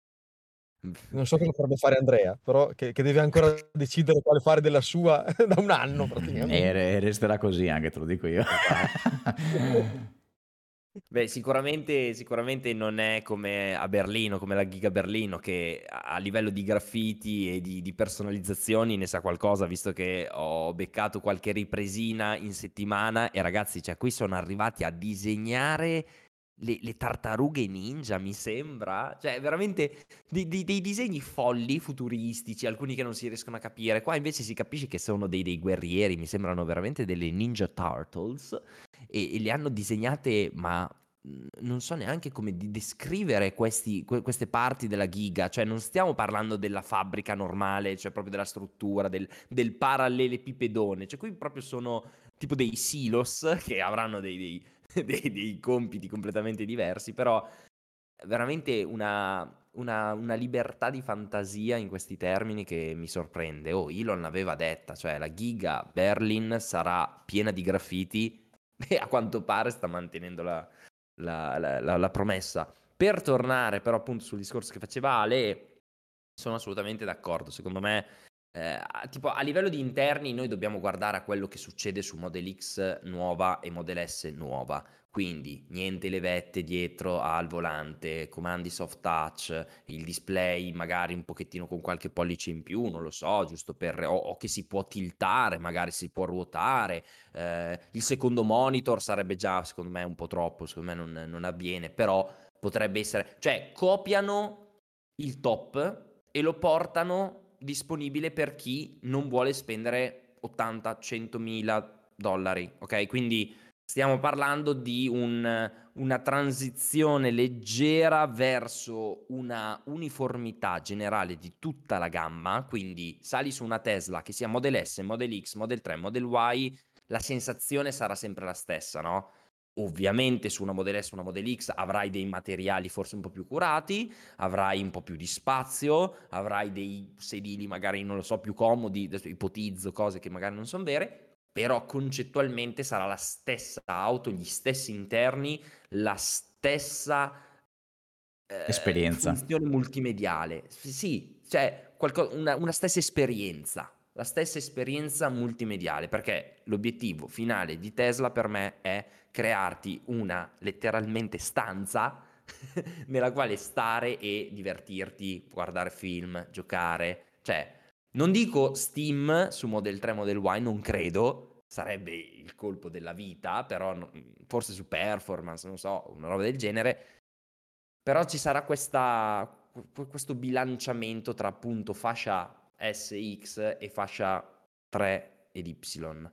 non so cosa potrebbe fare Andrea, però che, che deve ancora decidere quale fare della sua da un anno
E
praticamente.
re- resterà così anche, te lo dico io.
Esatto. Beh, sicuramente, sicuramente non è come a Berlino, come la Giga Berlino, che a a livello di graffiti e di, di personalizzazioni ne sa qualcosa, visto che ho beccato qualche ripresina in settimana e ragazzi, cioè qui sono arrivati a disegnare le, le tartarughe ninja, mi sembra, cioè veramente dei, dei- dei disegni folli, futuristici, alcuni che non si riescono a capire. Qua invece si capisce che sono dei, dei guerrieri, mi sembrano veramente delle Ninja Turtles e, e le hanno disegnate, ma mh, non so neanche come di- descrivere questi- que- queste parti della Giga, cioè non stiamo parlando della fabbrica normale, cioè proprio della struttura, del, del parallelepipedone, cioè qui proprio sono tipo dei silos che avranno dei, dei- dei- dei compiti completamente diversi, però veramente una, una- una libertà di fantasia in questi termini che mi sorprende. Oh, Elon l'aveva detta, cioè la Giga Berlin sarà piena di graffiti e a quanto pare sta mantenendo la, la- la- la- la promessa. Per tornare però appunto sul discorso che faceva Ale, sono assolutamente d'accordo. Secondo me, eh, a- tipo a livello di interni, noi dobbiamo guardare a quello che succede su Model X nuova e Model S nuova. Quindi niente levette dietro al volante, comandi soft touch, il display magari un pochettino con qualche pollice in più, non lo so, giusto per... o, o che si può tiltare, magari si può ruotare. Eh, il secondo monitor sarebbe già, secondo me, un po' troppo, secondo me non, non avviene, però potrebbe essere... Cioè, copiano il top e lo portano disponibile per chi non vuole spendere ottanta centomila dollari, ok? Quindi stiamo parlando di un, una transizione leggera verso una uniformità generale di tutta la gamma, quindi sali su una Tesla, che sia Model S, Model X, Model tre, Model Y, la sensazione sarà sempre la stessa, no? Ovviamente su una Model S, una Model X avrai dei materiali forse un po' più curati, avrai un po' più di spazio, avrai dei sedili magari, non lo so, più comodi, adesso ipotizzo cose che magari non sono vere, però concettualmente sarà la stessa auto, gli stessi interni, la stessa eh,
Esperienza.
funzione multimediale. Sì, cioè qualco- una, una stessa esperienza, la stessa esperienza multimediale, perché l'obiettivo finale di Tesla per me è crearti una letteralmente stanza nella quale stare e divertirti, guardare film, giocare. Cioè, non dico Steam su Model tre, Model Y, non credo, sarebbe il colpo della vita, però no- forse su performance, non so, una roba del genere. Però ci sarà questa, qu- questo bilanciamento tra appunto fascia S X e fascia tre ed Y. Secondo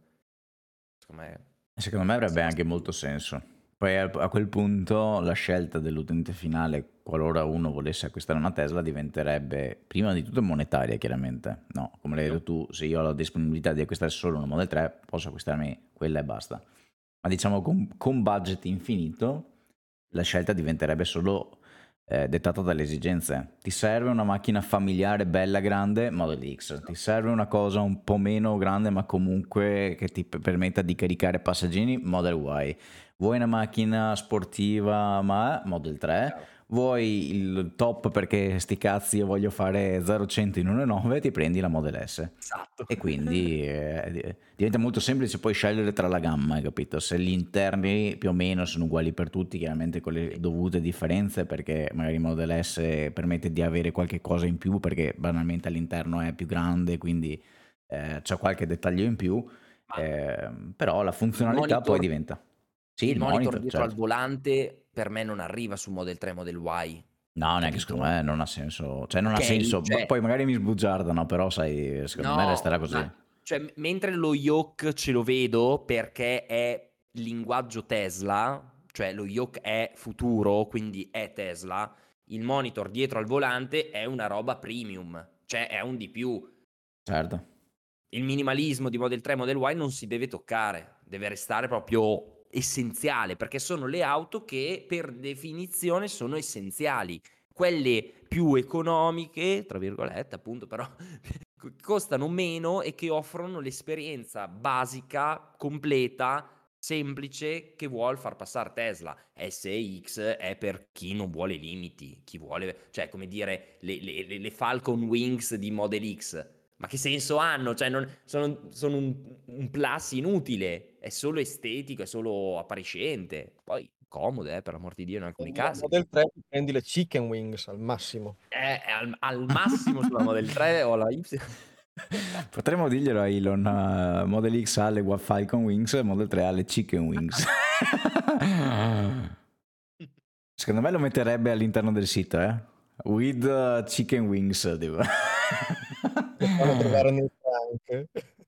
me.
Secondo me avrebbe anche molto senso. Poi a, a quel punto la scelta dell'utente finale, qualora uno volesse acquistare una Tesla, diventerebbe prima di tutto monetaria, chiaramente. No, come l'hai detto tu, se io ho la disponibilità di acquistare solo una Model tre, posso acquistarmi quella e basta. Ma diciamo con, con budget infinito, la scelta diventerebbe solo eh, dettata dalle esigenze. Ti serve una macchina familiare bella grande, Model X. Ti serve una cosa un po' meno grande ma comunque che ti p- permetta di caricare passeggini, Model Y. Vuoi una macchina sportiva ma Model tre?
Chiaro.
Vuoi il top perché sti cazzi io voglio fare zero cento in uno virgola nove, ti prendi la Model S.
Esatto.
E quindi eh, diventa molto semplice poi scegliere tra la gamma, hai capito? Se gli interni più o meno sono uguali per tutti, chiaramente con le dovute differenze, perché magari Model S permette di avere qualche cosa in più, perché banalmente all'interno è più grande, quindi eh, c'è qualche dettaglio in più,
Ma
eh, però la
il
funzionalità poi
monitor,
diventa... Sì,
il
il
monitor
monitor,
dietro al
certo.
volante per me non arriva su Model tre, Model Y.
No, neanche secondo
Capito?
me non ha senso, cioè non ha
Ok,
senso, B-
cioè,
poi magari mi sbugiardano, però sai, secondo me resterà
no,
così.
ma cioè, m- mentre lo yoke ce lo vedo perché è linguaggio Tesla, cioè lo yoke è futuro, quindi è Tesla, il monitor dietro al volante è una roba premium, cioè è un di più.
Certo.
Il minimalismo di Model tre, Model Y non si deve toccare, deve restare proprio essenziale, perché sono le auto che per definizione sono essenziali. Quelle più economiche, tra virgolette, appunto, però costano meno e che offrono l'esperienza basica, completa, semplice che vuol far passare Tesla. S X è per chi non vuole limiti, chi vuole, cioè come dire, le, le, le Falcon Wings di Model X. Ma che senso hanno? Cioè, non, sono, sono un, un plus inutile, è solo estetico, è solo appariscente. Poi comode, eh, per l'amor di Dio, in alcuni
Sulla
casi.
Model tre ti prendi le chicken wings al massimo.
È, è al, al massimo sulla Model tre o la Y.
Potremmo dirglielo a Elon, uh, Model X ha le Wa- Falcon Wings, Model tre ha le Chicken Wings. Secondo me lo metterebbe all'interno del sito, eh? With uh, Chicken Wings, tipo.
Lo fanno trovare nei trunk.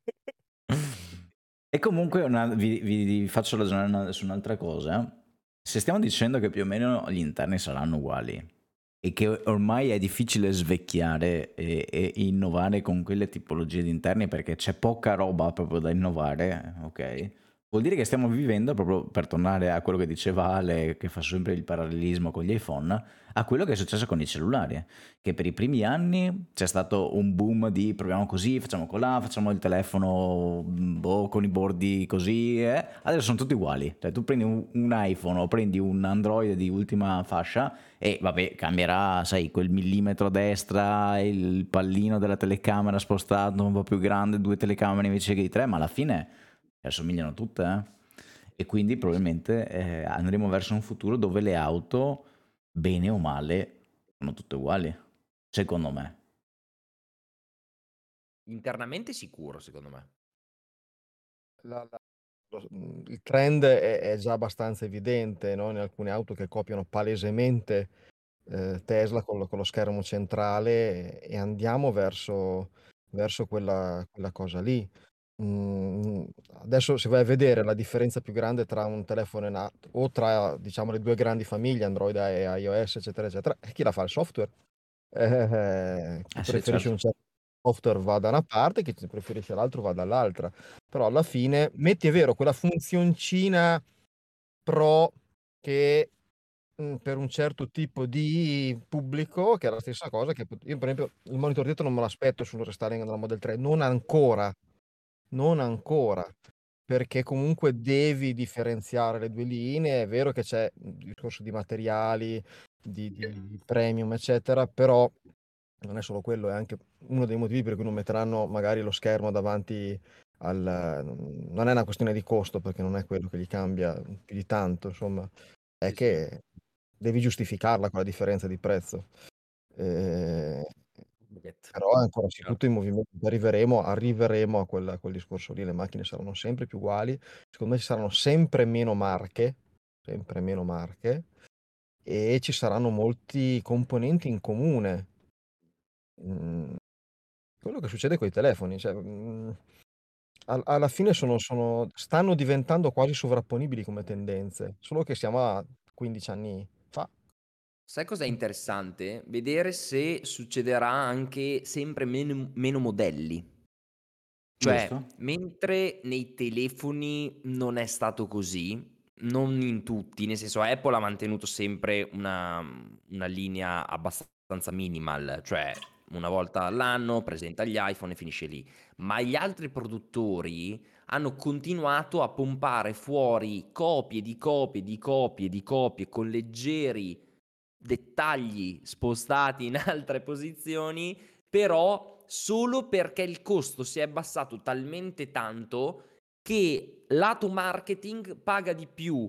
E comunque una- vi, vi- vi faccio ragionare una- su un'altra cosa. Se stiamo dicendo che più o meno gli interni saranno uguali e che ormai è difficile svecchiare e, e innovare con quelle tipologie di interni perché c'è poca roba proprio da innovare, ok? Vuol dire che stiamo vivendo, proprio per tornare a quello che diceva Ale, che fa sempre il parallelismo con gli iPhone, a quello che è successo con i cellulari, che per i primi anni c'è stato un boom di proviamo così, facciamo colà, facciamo il telefono boh, con i bordi così, eh. Adesso sono tutti uguali, cioè tu prendi un, un iPhone o prendi un Android di ultima fascia e vabbè cambierà, sai, quel millimetro a destra, il pallino della telecamera spostato un po' più grande, due telecamere invece che di tre, ma alla fine assomigliano tutte, eh. E quindi probabilmente eh, andremo verso un futuro dove le auto, bene o male, sono tutte uguali, secondo me.
Internamente sicuro, secondo me.
La- la- lo- mh, il trend è, è già abbastanza evidente, no? In alcune auto che copiano palesemente eh, Tesla con lo, con lo schermo centrale e, e andiamo verso, verso quella, quella cosa lì. Mm, adesso se vai a vedere la differenza più grande tra un telefono e una- o tra diciamo le due grandi famiglie, Android e iOS, eccetera, eccetera, è chi la fa il software. Eh, chi
Eh sì,
preferisce un
certo.
certo software va da una parte, chi preferisce l'altro va dall'altra. Però alla fine metti, è vero, quella funzioncina pro che mm, per un certo tipo di pubblico, che è la stessa cosa che pot- io per esempio il monitor dietro non me l'aspetto sul restyling della Model tre, non ancora, non ancora, perché comunque devi differenziare le due linee. È vero che c'è il discorso di materiali, di, di premium, eccetera, però non è solo quello, è anche uno dei motivi per cui non metteranno magari lo schermo davanti al... Non è una questione di costo, perché non è quello che gli cambia più di tanto, insomma, è
Sì, sì.
che devi giustificarla con la differenza di prezzo. Eh,
Biglietto.
però è ancora su
Chiaro.
tutto in movimento, arriveremo, arriveremo a, quella- a quel discorso lì, le macchine saranno sempre più uguali, secondo me ci saranno sempre meno marche, sempre meno marche, e ci saranno molti componenti in comune. Mm, quello che succede con i telefoni, cioè, mm, al- alla fine sono, sono- stanno diventando quasi sovrapponibili come tendenze, solo che siamo a quindici anni fa.
Sai cos'è interessante? Vedere se succederà anche sempre meno, meno modelli. Cioè,
Giusto?
mentre nei telefoni non è stato così, non in tutti, nel senso Apple ha mantenuto sempre una, una linea abbastanza minimal, cioè una volta all'anno presenta gli iPhone e finisce lì, ma gli altri produttori hanno continuato a pompare fuori copie di copie di copie di copie con leggeri dettagli spostati in altre posizioni, però solo perché il costo si è abbassato talmente tanto che lato marketing paga di più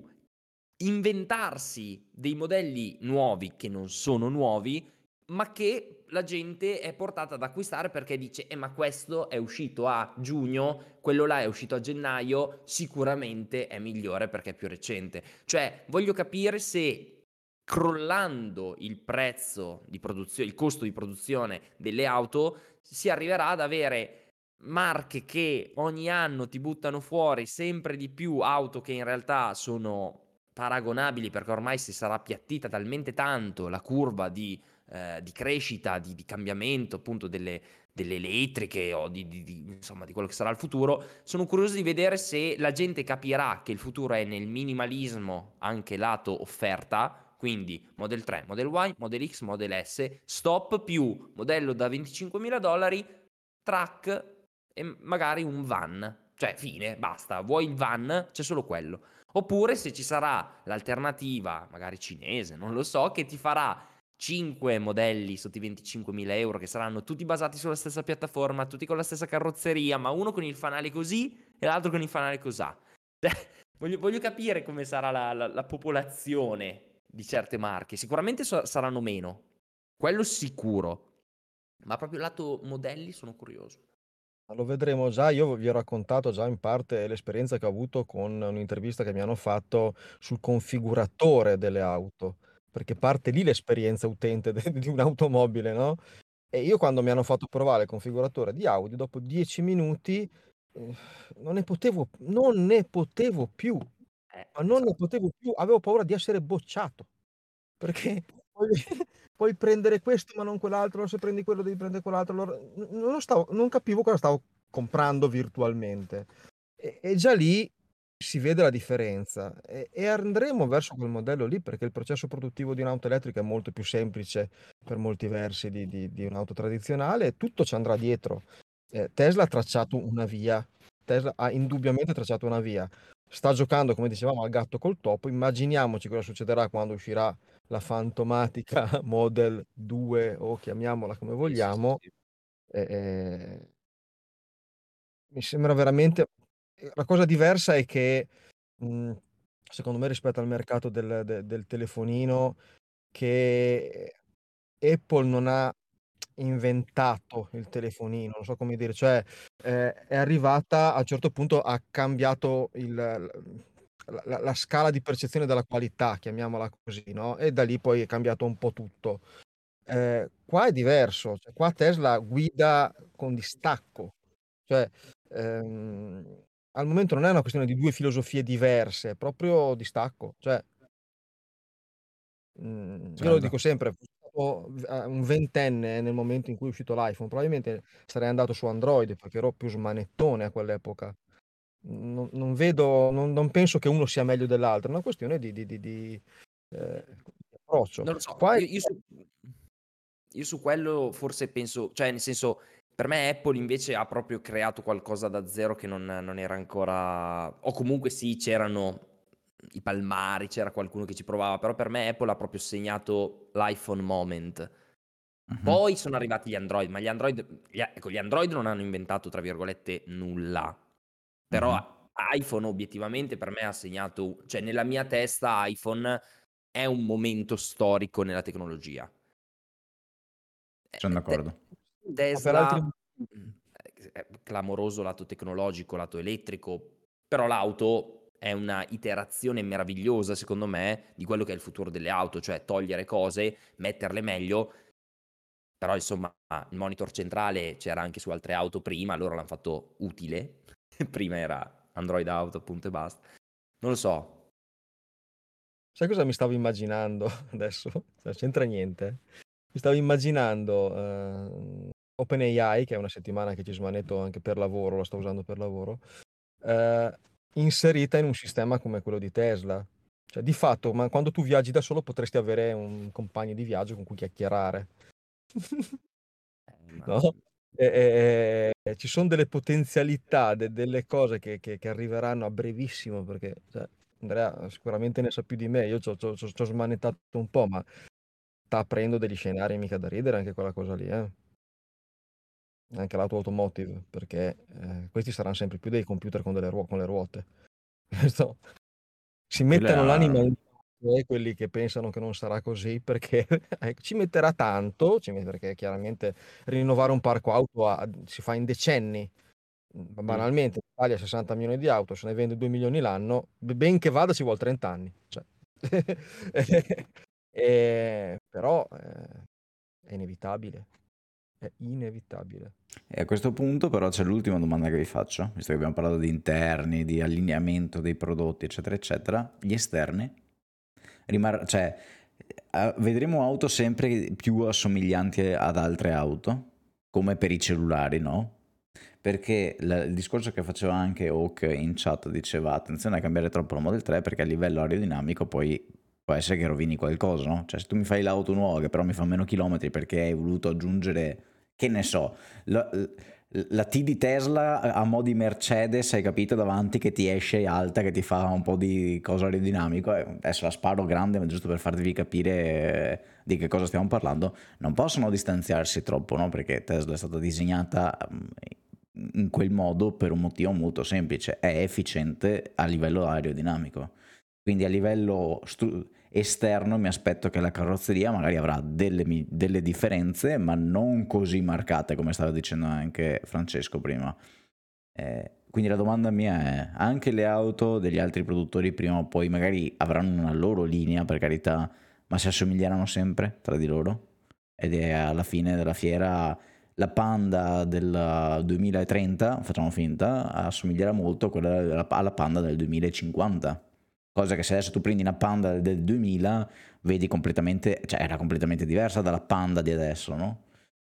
inventarsi dei modelli nuovi che non sono nuovi, ma che la gente è portata ad acquistare perché dice eh ma questo è uscito a giugno, quello là è uscito a gennaio, sicuramente è migliore perché è più recente. Cioè, voglio capire se crollando il prezzo di produzione, il costo di produzione delle auto, si arriverà ad avere marche che ogni anno ti buttano fuori sempre di più auto che in realtà sono paragonabili perché ormai si sarà appiattita talmente tanto la curva di, eh, di crescita, di, di cambiamento appunto delle, delle elettriche o di, di, di, insomma, di quello che sarà il futuro. Sono curioso di vedere se la gente capirà che il futuro è nel minimalismo anche lato offerta, quindi Model tre, Model Y, Model X, Model S, stop più modello da venticinquemila dollari, track e magari un van. Cioè, fine, basta. Vuoi il van? C'è solo quello. Oppure se ci sarà l'alternativa, magari cinese, non lo so, che ti farà cinque modelli sotto i venticinquemila euro che saranno tutti basati sulla stessa piattaforma, tutti con la stessa carrozzeria, ma uno con il fanale così e l'altro con il fanale cosà. voglio, voglio capire come sarà la, la, la popolazione di certe marche. Sicuramente so- saranno meno, quello sicuro. Ma proprio lato modelli sono curioso.
Ma lo vedremo già, io vi ho raccontato già in parte l'esperienza che ho avuto con un'intervista che mi hanno fatto sul configuratore delle auto, perché parte lì l'esperienza utente de- di un'automobile, no? E io quando mi hanno fatto provare il configuratore di Audi, dopo dieci minuti eh, non ne potevo, non ne potevo più,
Eh,
ma non ne
esatto.
potevo più, avevo paura di essere bocciato, perché puoi, puoi prendere questo ma non quell'altro, se prendi quello devi prendere quell'altro. Allora, n- non, stavo- non capivo cosa stavo comprando virtualmente. E, e già lì si vede la differenza e, e andremo verso quel modello lì perché il processo produttivo di un'auto elettrica è molto più semplice per molti versi di, di- di un'auto tradizionale e tutto ci andrà dietro. Eh, Tesla ha tracciato una via, Tesla ha indubbiamente tracciato una via. Sta giocando, come dicevamo, al gatto col topo. Immaginiamoci cosa succederà quando uscirà la fantomatica Model due o chiamiamola come
Sì, sì, sì,
vogliamo.
sì.
Eh, eh, mi sembra veramente... eh, La cosa diversa è che, mh, secondo me, rispetto al mercato del, de- del telefonino, che Apple non ha inventato il telefonino, non so come dire, cioè eh, è arrivata a un certo punto, ha cambiato il, la, la- la scala di percezione della qualità, chiamiamola così, no? E da lì poi è cambiato un po' tutto. Eh, qua è diverso, cioè, qua Tesla guida con distacco, cioè ehm, al momento non è una questione di due filosofie diverse, è proprio distacco. Cioè, mm, io lo
Certo.
dico sempre, fossi stato eh, un ventenne nel momento in cui è uscito l'iPhone, probabilmente sarei andato su Android perché ero più smanettone a quell'epoca. Non, non vedo, non, non penso che uno sia meglio dell'altro, è una questione di, di, di, di, eh, di approccio.
Non lo so,
Qua è
io, io su, io su quello forse penso, cioè nel senso, per me Apple invece ha proprio creato qualcosa da zero che non, non era ancora, o comunque sì, c'erano i palmari, c'era qualcuno che ci provava, però per me Apple ha proprio segnato l'iPhone moment.
Mhm.
Poi sono arrivati gli Android, ma gli Android, gli, ecco, gli Android non hanno inventato, tra virgolette, nulla. Però
Mhm.
iPhone obiettivamente per me ha segnato, cioè nella mia testa iPhone è un momento storico nella tecnologia. Eh,
Sono
Te-
d'accordo.
ma per altri
Tesla, mm, è clamoroso lato tecnologico, lato elettrico, però l'auto è una iterazione meravigliosa, secondo me, di quello che è il futuro delle auto, cioè togliere cose, metterle meglio. Però insomma il monitor centrale c'era anche su altre auto prima, loro l'hanno fatto utile. Prima era Android Auto, punto e basta. Non lo so.
Sai cosa mi stavo immaginando adesso? Non c'entra niente. Mi stavo immaginando eh, OpenAI, che è una settimana che ci smanetto anche per lavoro, la sto usando per lavoro, eh, inserita in un sistema come quello di Tesla. Cioè, di fatto, ma quando tu viaggi da solo potresti avere un compagno di viaggio con cui chiacchierare.
Eh, ma-
No? E- e- e ci sono delle potenzialità, de- delle cose che, che- che arriveranno a brevissimo, perché cioè, Andrea sicuramente ne sa più di me, io ci ho smanettato un po', ma sta aprendo degli scenari mica da ridere anche quella cosa lì, eh. Anche l'auto automotive, perché eh, questi saranno sempre più dei computer con, delle ruo- con le ruote. Questo- si mettono l'anima
Quella
in pace quelli che pensano che non sarà così, perché ecco, ci metterà tanto, ci met- perché chiaramente rinnovare un parco auto a- si fa in decenni.
Mm.
Banalmente, in Italia sessanta milioni di auto, se ne vende due milioni l'anno, be- ben che vada ci vuole trenta anni. Cioè. E- però eh, è inevitabile, è inevitabile.
E a questo punto però c'è l'ultima domanda che vi faccio, visto che abbiamo parlato di interni, di allineamento dei prodotti, eccetera, eccetera. Gli esterni? Rimar- cioè, eh, vedremo auto sempre più assomiglianti ad altre auto, come per i cellulari, no? Perché la- il discorso che faceva anche Hawk in chat diceva attenzione a cambiare troppo la Model tre perché a livello aerodinamico poi può essere che rovini qualcosa, no? Cioè se tu mi fai l'auto nuova che però mi fa meno chilometri perché hai voluto aggiungere, che ne so, la, la T di Tesla a mo' di Mercedes, hai capito, davanti che ti esce alta, che ti fa un po' di cosa aerodinamico, eh, adesso la sparo grande ma giusto per farvi capire eh, di che cosa stiamo parlando, non possono distanziarsi troppo, no? Perché Tesla è stata disegnata mm, in quel modo per un motivo molto semplice, è efficiente a livello aerodinamico. Quindi a livello stru- esterno mi aspetto che la carrozzeria magari avrà delle, mi- delle differenze, ma non così marcate come stava dicendo anche Francesco prima. Eh, quindi la domanda mia è, anche le auto degli altri produttori prima o poi magari avranno una loro linea, per carità, ma si assomiglieranno sempre tra di loro? Ed è alla fine della fiera la Panda del duemilatrenta, facciamo finta, assomiglierà molto a quella della- alla Panda del duemilacinquanta. Cosa che se adesso tu prendi una Panda del duemila, vedi completamente, cioè era completamente diversa dalla Panda di adesso, no?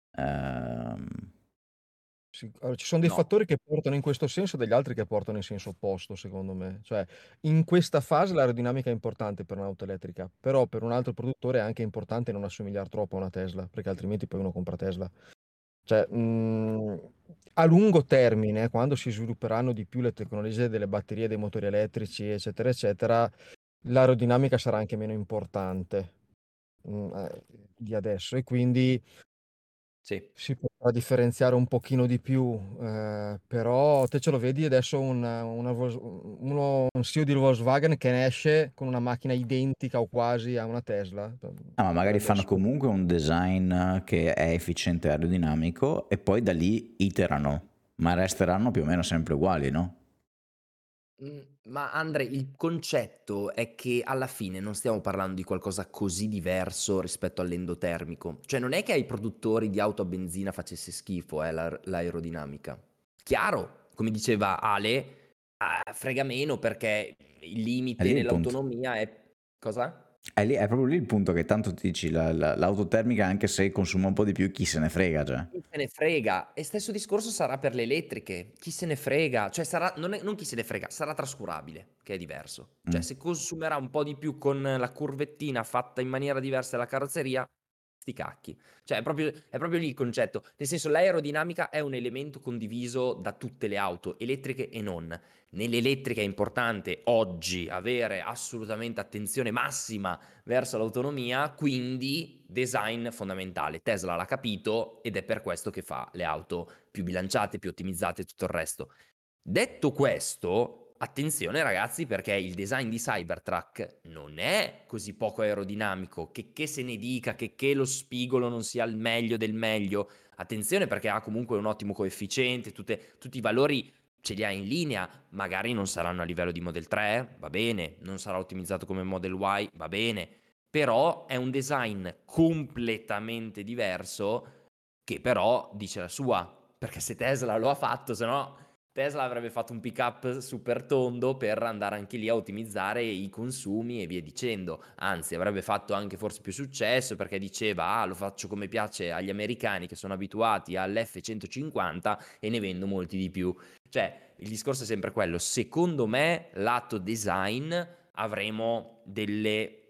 Ehm,
Sì, allora, ci sono dei
No.
fattori che portano in questo senso e degli altri che portano in senso opposto, secondo me. Cioè, in questa fase l'aerodinamica è importante per un'auto elettrica, però per un altro produttore è anche importante non assomigliare troppo a una Tesla, perché altrimenti poi uno compra Tesla. Cioè, mh, a lungo termine, quando si svilupperanno di più le tecnologie delle batterie, dei motori elettrici, eccetera, eccetera, l'aerodinamica sarà anche meno importante, mh, eh, di adesso e quindi
Sì.
si potrà differenziare un pochino di più, eh, però te ce lo vedi adesso una- una Vol- uno, un C E O di Volkswagen che ne esce con una macchina identica o quasi a una Tesla.
ah, ma magari
Sarebbe
fanno
assurdo.
comunque un design che è efficiente aerodinamico e poi da lì iterano, ma resteranno più o meno sempre uguali, no?
Mhmm, ma Andre, il concetto è che alla fine non stiamo parlando di qualcosa così diverso rispetto all'endotermico. Cioè non è che ai produttori di auto a benzina facesse schifo, eh, l'ar l'aerodinamica. Chiaro, come diceva Ale, ah, frega meno perché il
È
limite
lì il punto.
nell'autonomia è cosa?
È, lì, è proprio lì il punto che tanto ti dici la, la- l'autotermica, anche se consuma un po' di più, chi se ne frega già.
Chi se ne frega? E stesso discorso sarà per le elettriche. Chi se ne frega? Cioè sarà, non, è- non chi se ne frega, sarà trascurabile, che è diverso. Cioè
Mm.
se consumerà un po' di più con la curvettina fatta in maniera diversa dalla carrozzeria, sti cacchi. Cioè è proprio, è proprio lì il concetto. Nel senso l'aerodinamica è un elemento condiviso da tutte le auto, elettriche e non. Nelle elettriche è importante oggi avere assolutamente attenzione massima verso l'autonomia, quindi design fondamentale. Tesla l'ha capito ed è per questo che fa le auto più bilanciate, più ottimizzate e tutto il resto. Detto questo, attenzione ragazzi, perché il design di Cybertruck non è così poco aerodinamico, che, che se ne dica, che, che lo spigolo non sia il meglio del meglio. Attenzione perché ha comunque un ottimo coefficiente, tutte, tutti i valori ce li ha in linea, magari non saranno a livello di Model tre, va bene, non sarà ottimizzato come Model Y, va bene, però è un design completamente diverso che però dice la sua, perché se Tesla lo ha fatto, se no Tesla avrebbe fatto un pick-up super tondo per andare anche lì a ottimizzare i consumi e via dicendo, anzi avrebbe fatto anche forse più successo perché diceva ah lo faccio come piace agli americani che sono abituati all'F centocinquanta e ne vendo molti di più. Cioè, il discorso è sempre quello. Secondo me, lato design, avremo delle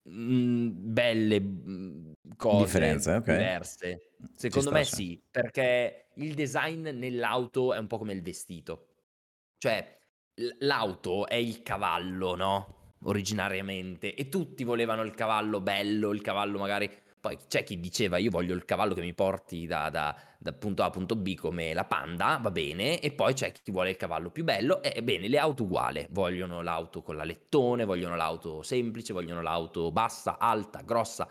mm, belle mm, cose
Differenze, ok.
diverse.
Ci
Secondo
sta,
me
sì.
sì, perché il design nell'auto è un po' come il vestito. Cioè, l- l'auto è il cavallo, no? Originariamente. E tutti volevano il cavallo bello, il cavallo magari... Poi c'è chi diceva io voglio il cavallo che mi porti da, da- da punto A a punto B come la Panda, va bene, e poi c'è chi vuole il cavallo più bello, e bene, le auto uguali, vogliono l'auto con l'alettone, vogliono l'auto semplice, vogliono l'auto bassa, alta, grossa,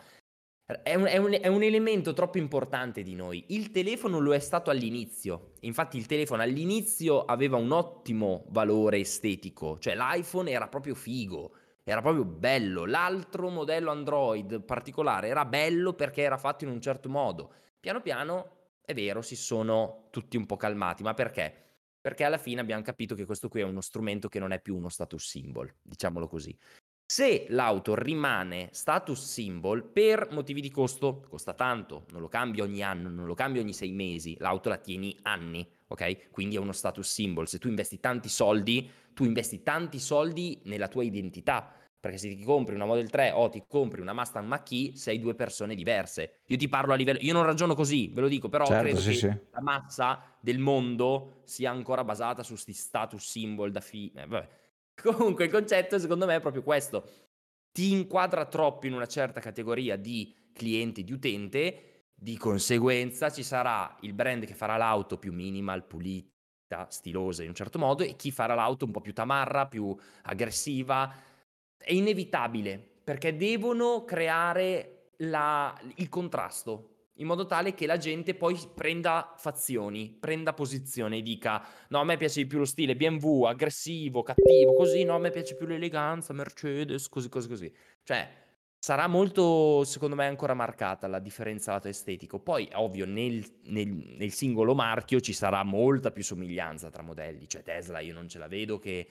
è un, è un- è un elemento troppo importante di noi. Il telefono lo è stato all'inizio. Infatti il telefono all'inizio aveva un ottimo valore estetico, cioè l'iPhone era proprio figo, era proprio bello. L'altro modello Android particolare era bello perché era fatto in un certo modo. Piano piano, è vero, si sono tutti un po' calmati, ma perché? Perché alla fine abbiamo capito che questo qui è uno strumento che non è più uno status symbol, diciamolo così. Se l'auto rimane status symbol per motivi di costo, costa tanto, non lo cambio ogni anno, non lo cambio ogni sei mesi, l'auto la tieni anni, ok? Quindi è uno status symbol. Se tu investi tanti soldi, tu investi tanti soldi nella tua identità, perché se ti compri una Model tre o ti compri una Mustang Mach-E, sei due persone diverse. Io ti parlo a livello, io non ragiono così, ve lo dico, però
Certo,
credo
sì,
che
sì.
la massa del mondo sia ancora basata su sti status symbol da fi... eh, vabbè. Comunque il concetto secondo me è proprio questo. Ti inquadra troppo in una certa categoria di cliente, di utente, di conseguenza ci sarà il brand che farà l'auto più minimal, pulita, stilosa in un certo modo e chi farà l'auto un po' più tamarra, più aggressiva. È inevitabile perché devono creare la- il contrasto in modo tale che la gente poi prenda fazioni, prenda posizione e dica no, a me piace di più lo stile B M W, aggressivo, cattivo, così, no, a me piace più l'eleganza, Mercedes, così, così, così. Cioè, sarà molto, secondo me, ancora marcata la differenza lato estetico. Poi, ovvio, nel, nel- nel singolo marchio ci sarà molta più somiglianza tra modelli. Cioè, Tesla io non ce la vedo che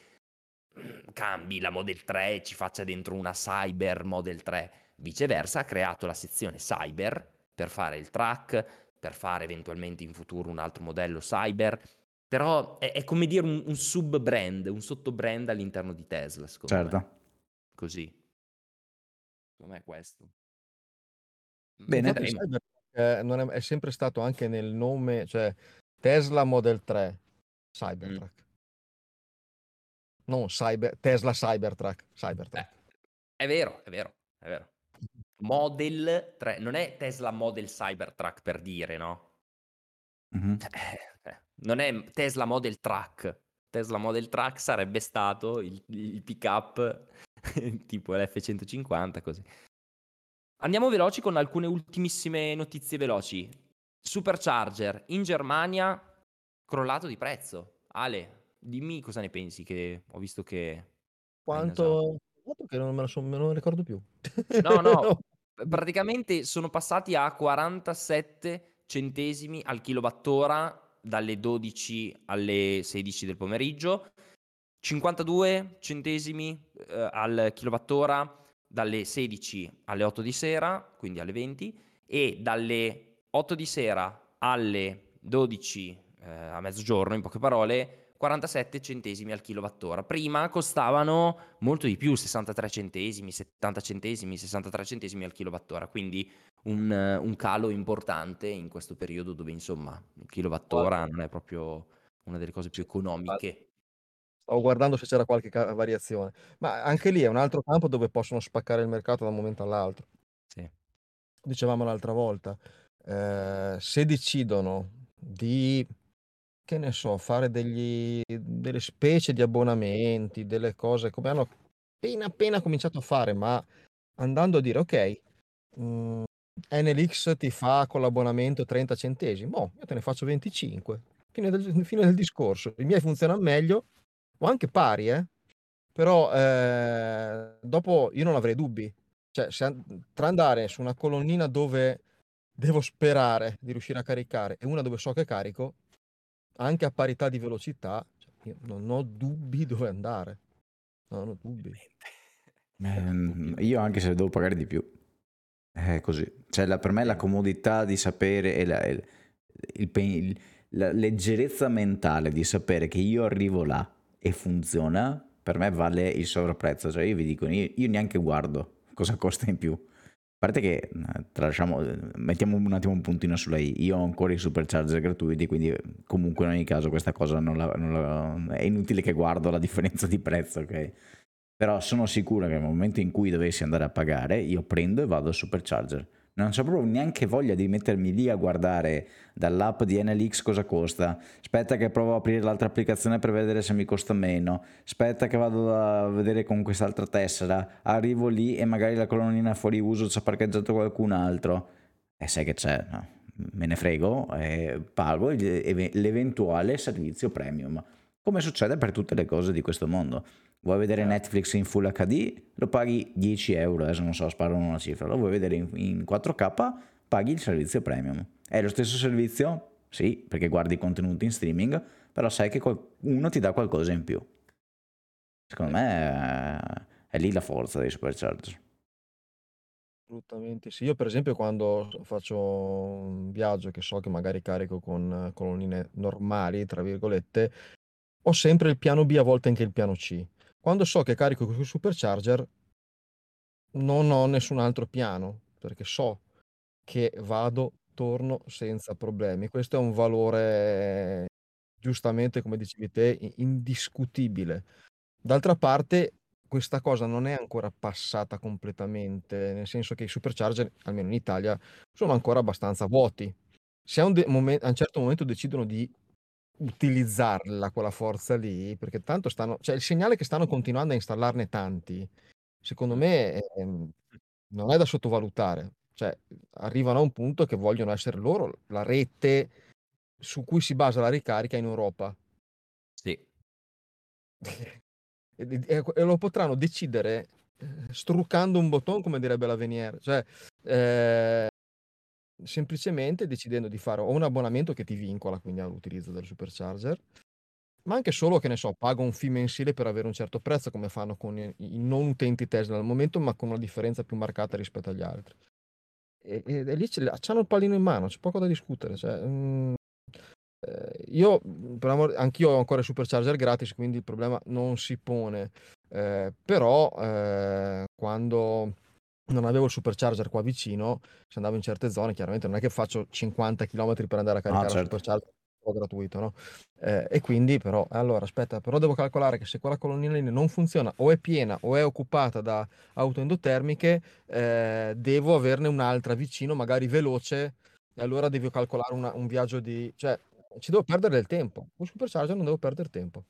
mm, cambi la Model tre e ci faccia dentro una Cyber Model tre. Viceversa, ha creato la sezione Cyber per fare il track, per fare eventualmente in futuro un altro modello Cyber. Però è, è come dire un, un sub-brand, un sottobrand all'interno di Tesla, secondo
Certo.
me. Così. Secondo me è questo.
Bene.
Infatti
Vedremo.
Cybertruck eh, non è, è sempre stato anche nel nome, cioè Tesla Model tre,
Mm.
Cybertruck. Non Cyber, Tesla Cybertruck,
Eh,
Cybertruck.
è vero, è vero, è vero. Model tre, non è Tesla Model Cybertruck per dire, no?
Mhm.
Eh, eh, non è Tesla Model Truck. Tesla Model Truck sarebbe stato il, il pick-up tipo l'F centocinquanta, così. Andiamo veloci con alcune ultimissime notizie veloci. Supercharger in Germania crollato di prezzo. Ale, dimmi cosa ne pensi, che ho visto che hai nasato.
Quanto quanto che non me lo so me lo ricordo più.
No, no, p praticamente sono passati a quarantasette centesimi al kilowattora dalle dodici alle sedici del pomeriggio, cinquantadue centesimi, uhm, al kilowattora dalle sedici alle otto di sera, quindi alle venti, e dalle otto di sera alle dodici, ehm, a mezzogiorno, in poche parole, quarantasette centesimi al kilowattora. Prima costavano molto di più, sessantatré centesimi, settanta centesimi, sessantatré centesimi al kilowattora, quindi un un calo importante in questo periodo dove, insomma, il kilowattora
Guarda,
non è proprio una delle cose più
sì, infatti.
economiche.
Stavo guardando se c'era qualche ca variazione. Ma anche lì è un altro campo dove possono spaccare il mercato da un momento all'altro.
Sì.
Dicevamo l'altra volta, ehm, se decidono di, che ne so, fare degli delle specie di abbonamenti, delle cose come hanno appena, appena cominciato a fare, ma andando a dire: "Okay, mhmm, Enel X ti fa con l'abbonamento trenta centesimi, boh, io te ne faccio venticinque. Fine del fine del discorso. I miei funzionan meglio o anche pari, eh, però, ehm, dopo io non avrei dubbi. Cioè, se an tra andare su una colonnina dove devo sperare di riuscire a caricare e una dove so che carico, anche a parità di velocità, cioè io non ho dubbi dove andare. Non ho dubbi.
Ehm, io anche se devo pagare di più. È così. Cioè, la- per me la comodità di sapere e la, il- il pe- il- la leggerezza mentale di sapere che io arrivo là e funziona, per me vale il sovrapprezzo. Cioè, io vi dico, io, io neanche guardo cosa costa in più. A parte che, eh, tralasciamo, eh, mettiamo un attimo un puntino sulla i. Io ho ancora i supercharger gratuiti, quindi eh, comunque in ogni caso questa cosa non la, non la- è inutile che guardo la differenza di prezzo, ok? Però sono sicuro che nel momento in cui dovessi andare a pagare, io prendo e vado al supercharger. Non c'ho proprio neanche voglia di mettermi lì a guardare dall'app di Enel X cosa costa. Aspetta che provo a aprire l'altra applicazione per vedere se mi costa meno. Aspetta che vado a vedere con quest'altra tessera. Arrivo lì e magari la colonnina fuori uso ci ha parcheggiato qualcun altro. E sai che c'è? No, me ne frego e pago l'eventuale servizio premium. Come succede per tutte le cose di questo mondo. Vuoi vedere
Certo.
Netflix in Full H D? Lo paghi dieci euro, adesso non so, sparo una cifra. Lo vuoi vedere in, in quattro K? Paghi il servizio premium. È lo stesso servizio? Sì, perché guardi contenuti in streaming, però sai che qualcuno ti dà qualcosa in più. Secondo me è, è lì la forza dei supercharger.
Assolutamente sì. Io per esempio quando faccio un viaggio che so che magari carico con colonnine "normali", tra virgolette, ho sempre il piano B, a volte anche il piano C. Quando so che carico con il supercharger non ho nessun altro piano, perché so che vado, torno senza problemi. Questo è un valore, giustamente come dicevi te, i indiscutibile. D'altra parte questa cosa non è ancora passata completamente, nel senso che i supercharger, almeno in Italia, sono ancora abbastanza vuoti. Se a un de momen a un certo momento decidono di utilizzarla quella forza lì, perché tanto stanno, cioè il segnale che stanno continuando a installarne tanti, secondo
Mh.
me, ehm, non è da sottovalutare. Cioè, arrivano a un punto che vogliono essere loro la rete su cui si basa la ricarica in Europa.
Sì.
E d e e lo potranno decidere, ehm, struccando un botton, come direbbe Lavenière, cioè, ehm, semplicemente decidendo di fare o un abbonamento che ti vincola, quindi all'utilizzo del supercharger, ma anche solo, che ne so, pago un fee mensile per avere un certo prezzo, come fanno con i i non utenti Tesla al momento, ma con una differenza più marcata rispetto agli altri. E e e lì ce l'ha c'hanno il pallino in mano, c'è poco da discutere, cioè, mhmm, ehm, io, mhmm, per amor anch'io ho ancora il supercharger gratis, quindi il problema non si pone. Ehm, però, ehm, quando non avevo il supercharger qua vicino, se andavo in certe zone, chiaramente non è che faccio cinquanta chilometri per andare a
Ah,
caricare al
certo.
supercharger, o gratuito, no, ehm, e quindi però allora aspetta, però devo calcolare che se quella colonnina lì non funziona, o è piena o è occupata da auto endotermiche, ehm, devo averne un'altra vicino, magari veloce, e allora devo calcolare una un viaggio di, cioè ci devo perdere del tempo. Col supercharger non devo perder tempo.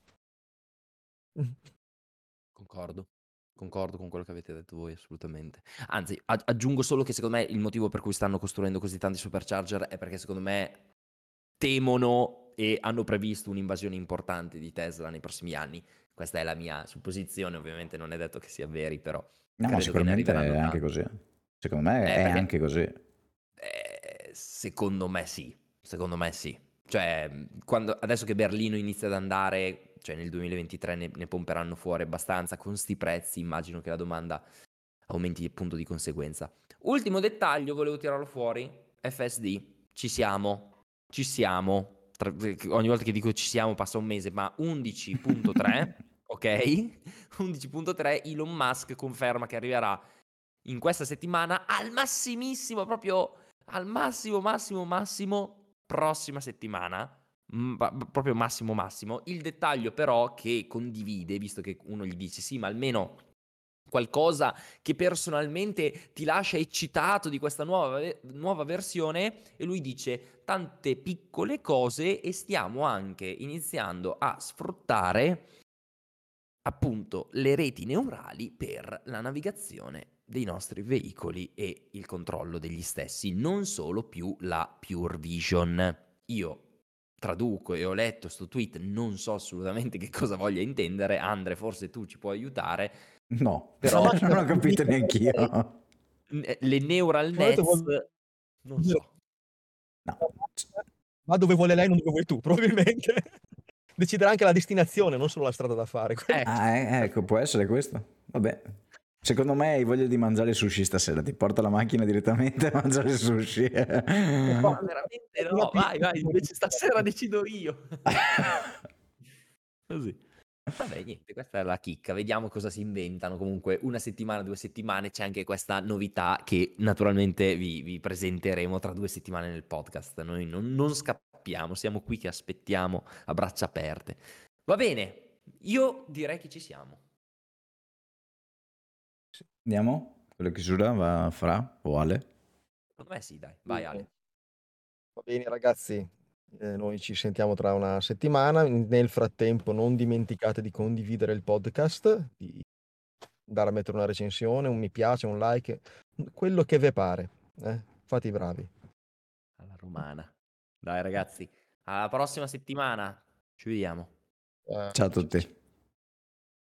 Concordo, concordo con quello che avete detto voi, assolutamente. Anzi, ag aggiungo solo che secondo me il motivo per cui stanno costruendo così tanti supercharger è perché secondo me temono e hanno previsto un'invasione importante di Tesla nei prossimi anni. Questa è la mia supposizione, ovviamente non è detto che sia veri, però
No, ma
credo che ne
sicuramente è
arriveranno
anche
tanti.
così. Secondo me
Eh,
è
perché
anche così.
eh, secondo me sì, secondo me sì. Cioè, quando, adesso che Berlino inizia ad andare, cioè nel duemilaventitré ne, ne pomperanno fuori abbastanza, con sti prezzi immagino che la domanda aumenti appunto di conseguenza. Ultimo dettaglio, volevo tirarlo fuori, F S D, ci siamo, ci siamo, Tra- ogni volta che dico ci siamo passa un mese, ma undici punto tre, ok? undici punto tre, Elon Musk conferma che arriverà in questa settimana al massimissimo, proprio al massimo, massimo, massimo, prossima settimana, mm, pa- proprio massimo, massimo. Il dettaglio però che condivide, visto che uno gli dice sì, ma almeno qualcosa che personalmente ti lascia eccitato di questa nuova, nuova versione, e lui dice tante piccole cose e stiamo anche iniziando a sfruttare appunto le reti neurali per la navigazione dei nostri veicoli e il controllo degli stessi, non solo più la Pure Vision. Io traduco e ho letto sto tweet, non so assolutamente che cosa voglia intendere. Andre, forse tu ci puoi aiutare,
No,
però
non ho capito neanch'io.
n- le neural
Probabilmente
nets,
vuol
non
dire
so.
No.
va dove vuole lei, non dove vuoi tu, probabilmente. Deciderà anche la destinazione, non solo la strada da fare. Quello-
Ecco.
Ah, eh, ecco, può essere questo. Vabbè. Secondo me hai voglia di mangiare sushi stasera, ti porta la macchina direttamente a mangiare sushi.
No, veramente no, vai, vai, invece stasera decido io. Così. Vabbè, niente, questa è la chicca. Vediamo cosa si inventano. Comunque, una settimana, due settimane, c'è anche questa novità che naturalmente vi, vi presenteremo tra due settimane nel podcast. Noi non, non scappiamo, siamo qui che aspettiamo a braccia aperte. Va bene, io direi che ci siamo.
Andiamo? Con la chiusura va Fra o Ale?
Secondo me sì, dai. Vai Ale.
Va bene ragazzi, eh, noi ci sentiamo tra una settimana. Nel frattempo non dimenticate di condividere il podcast, di andare a mettere una recensione, un mi piace, un like, quello che vi pare. eh. Fate i bravi.
Alla romana. Dai ragazzi, alla prossima settimana. Ci vediamo.
Eh,
Ciao a
ci-
tutti.
ci-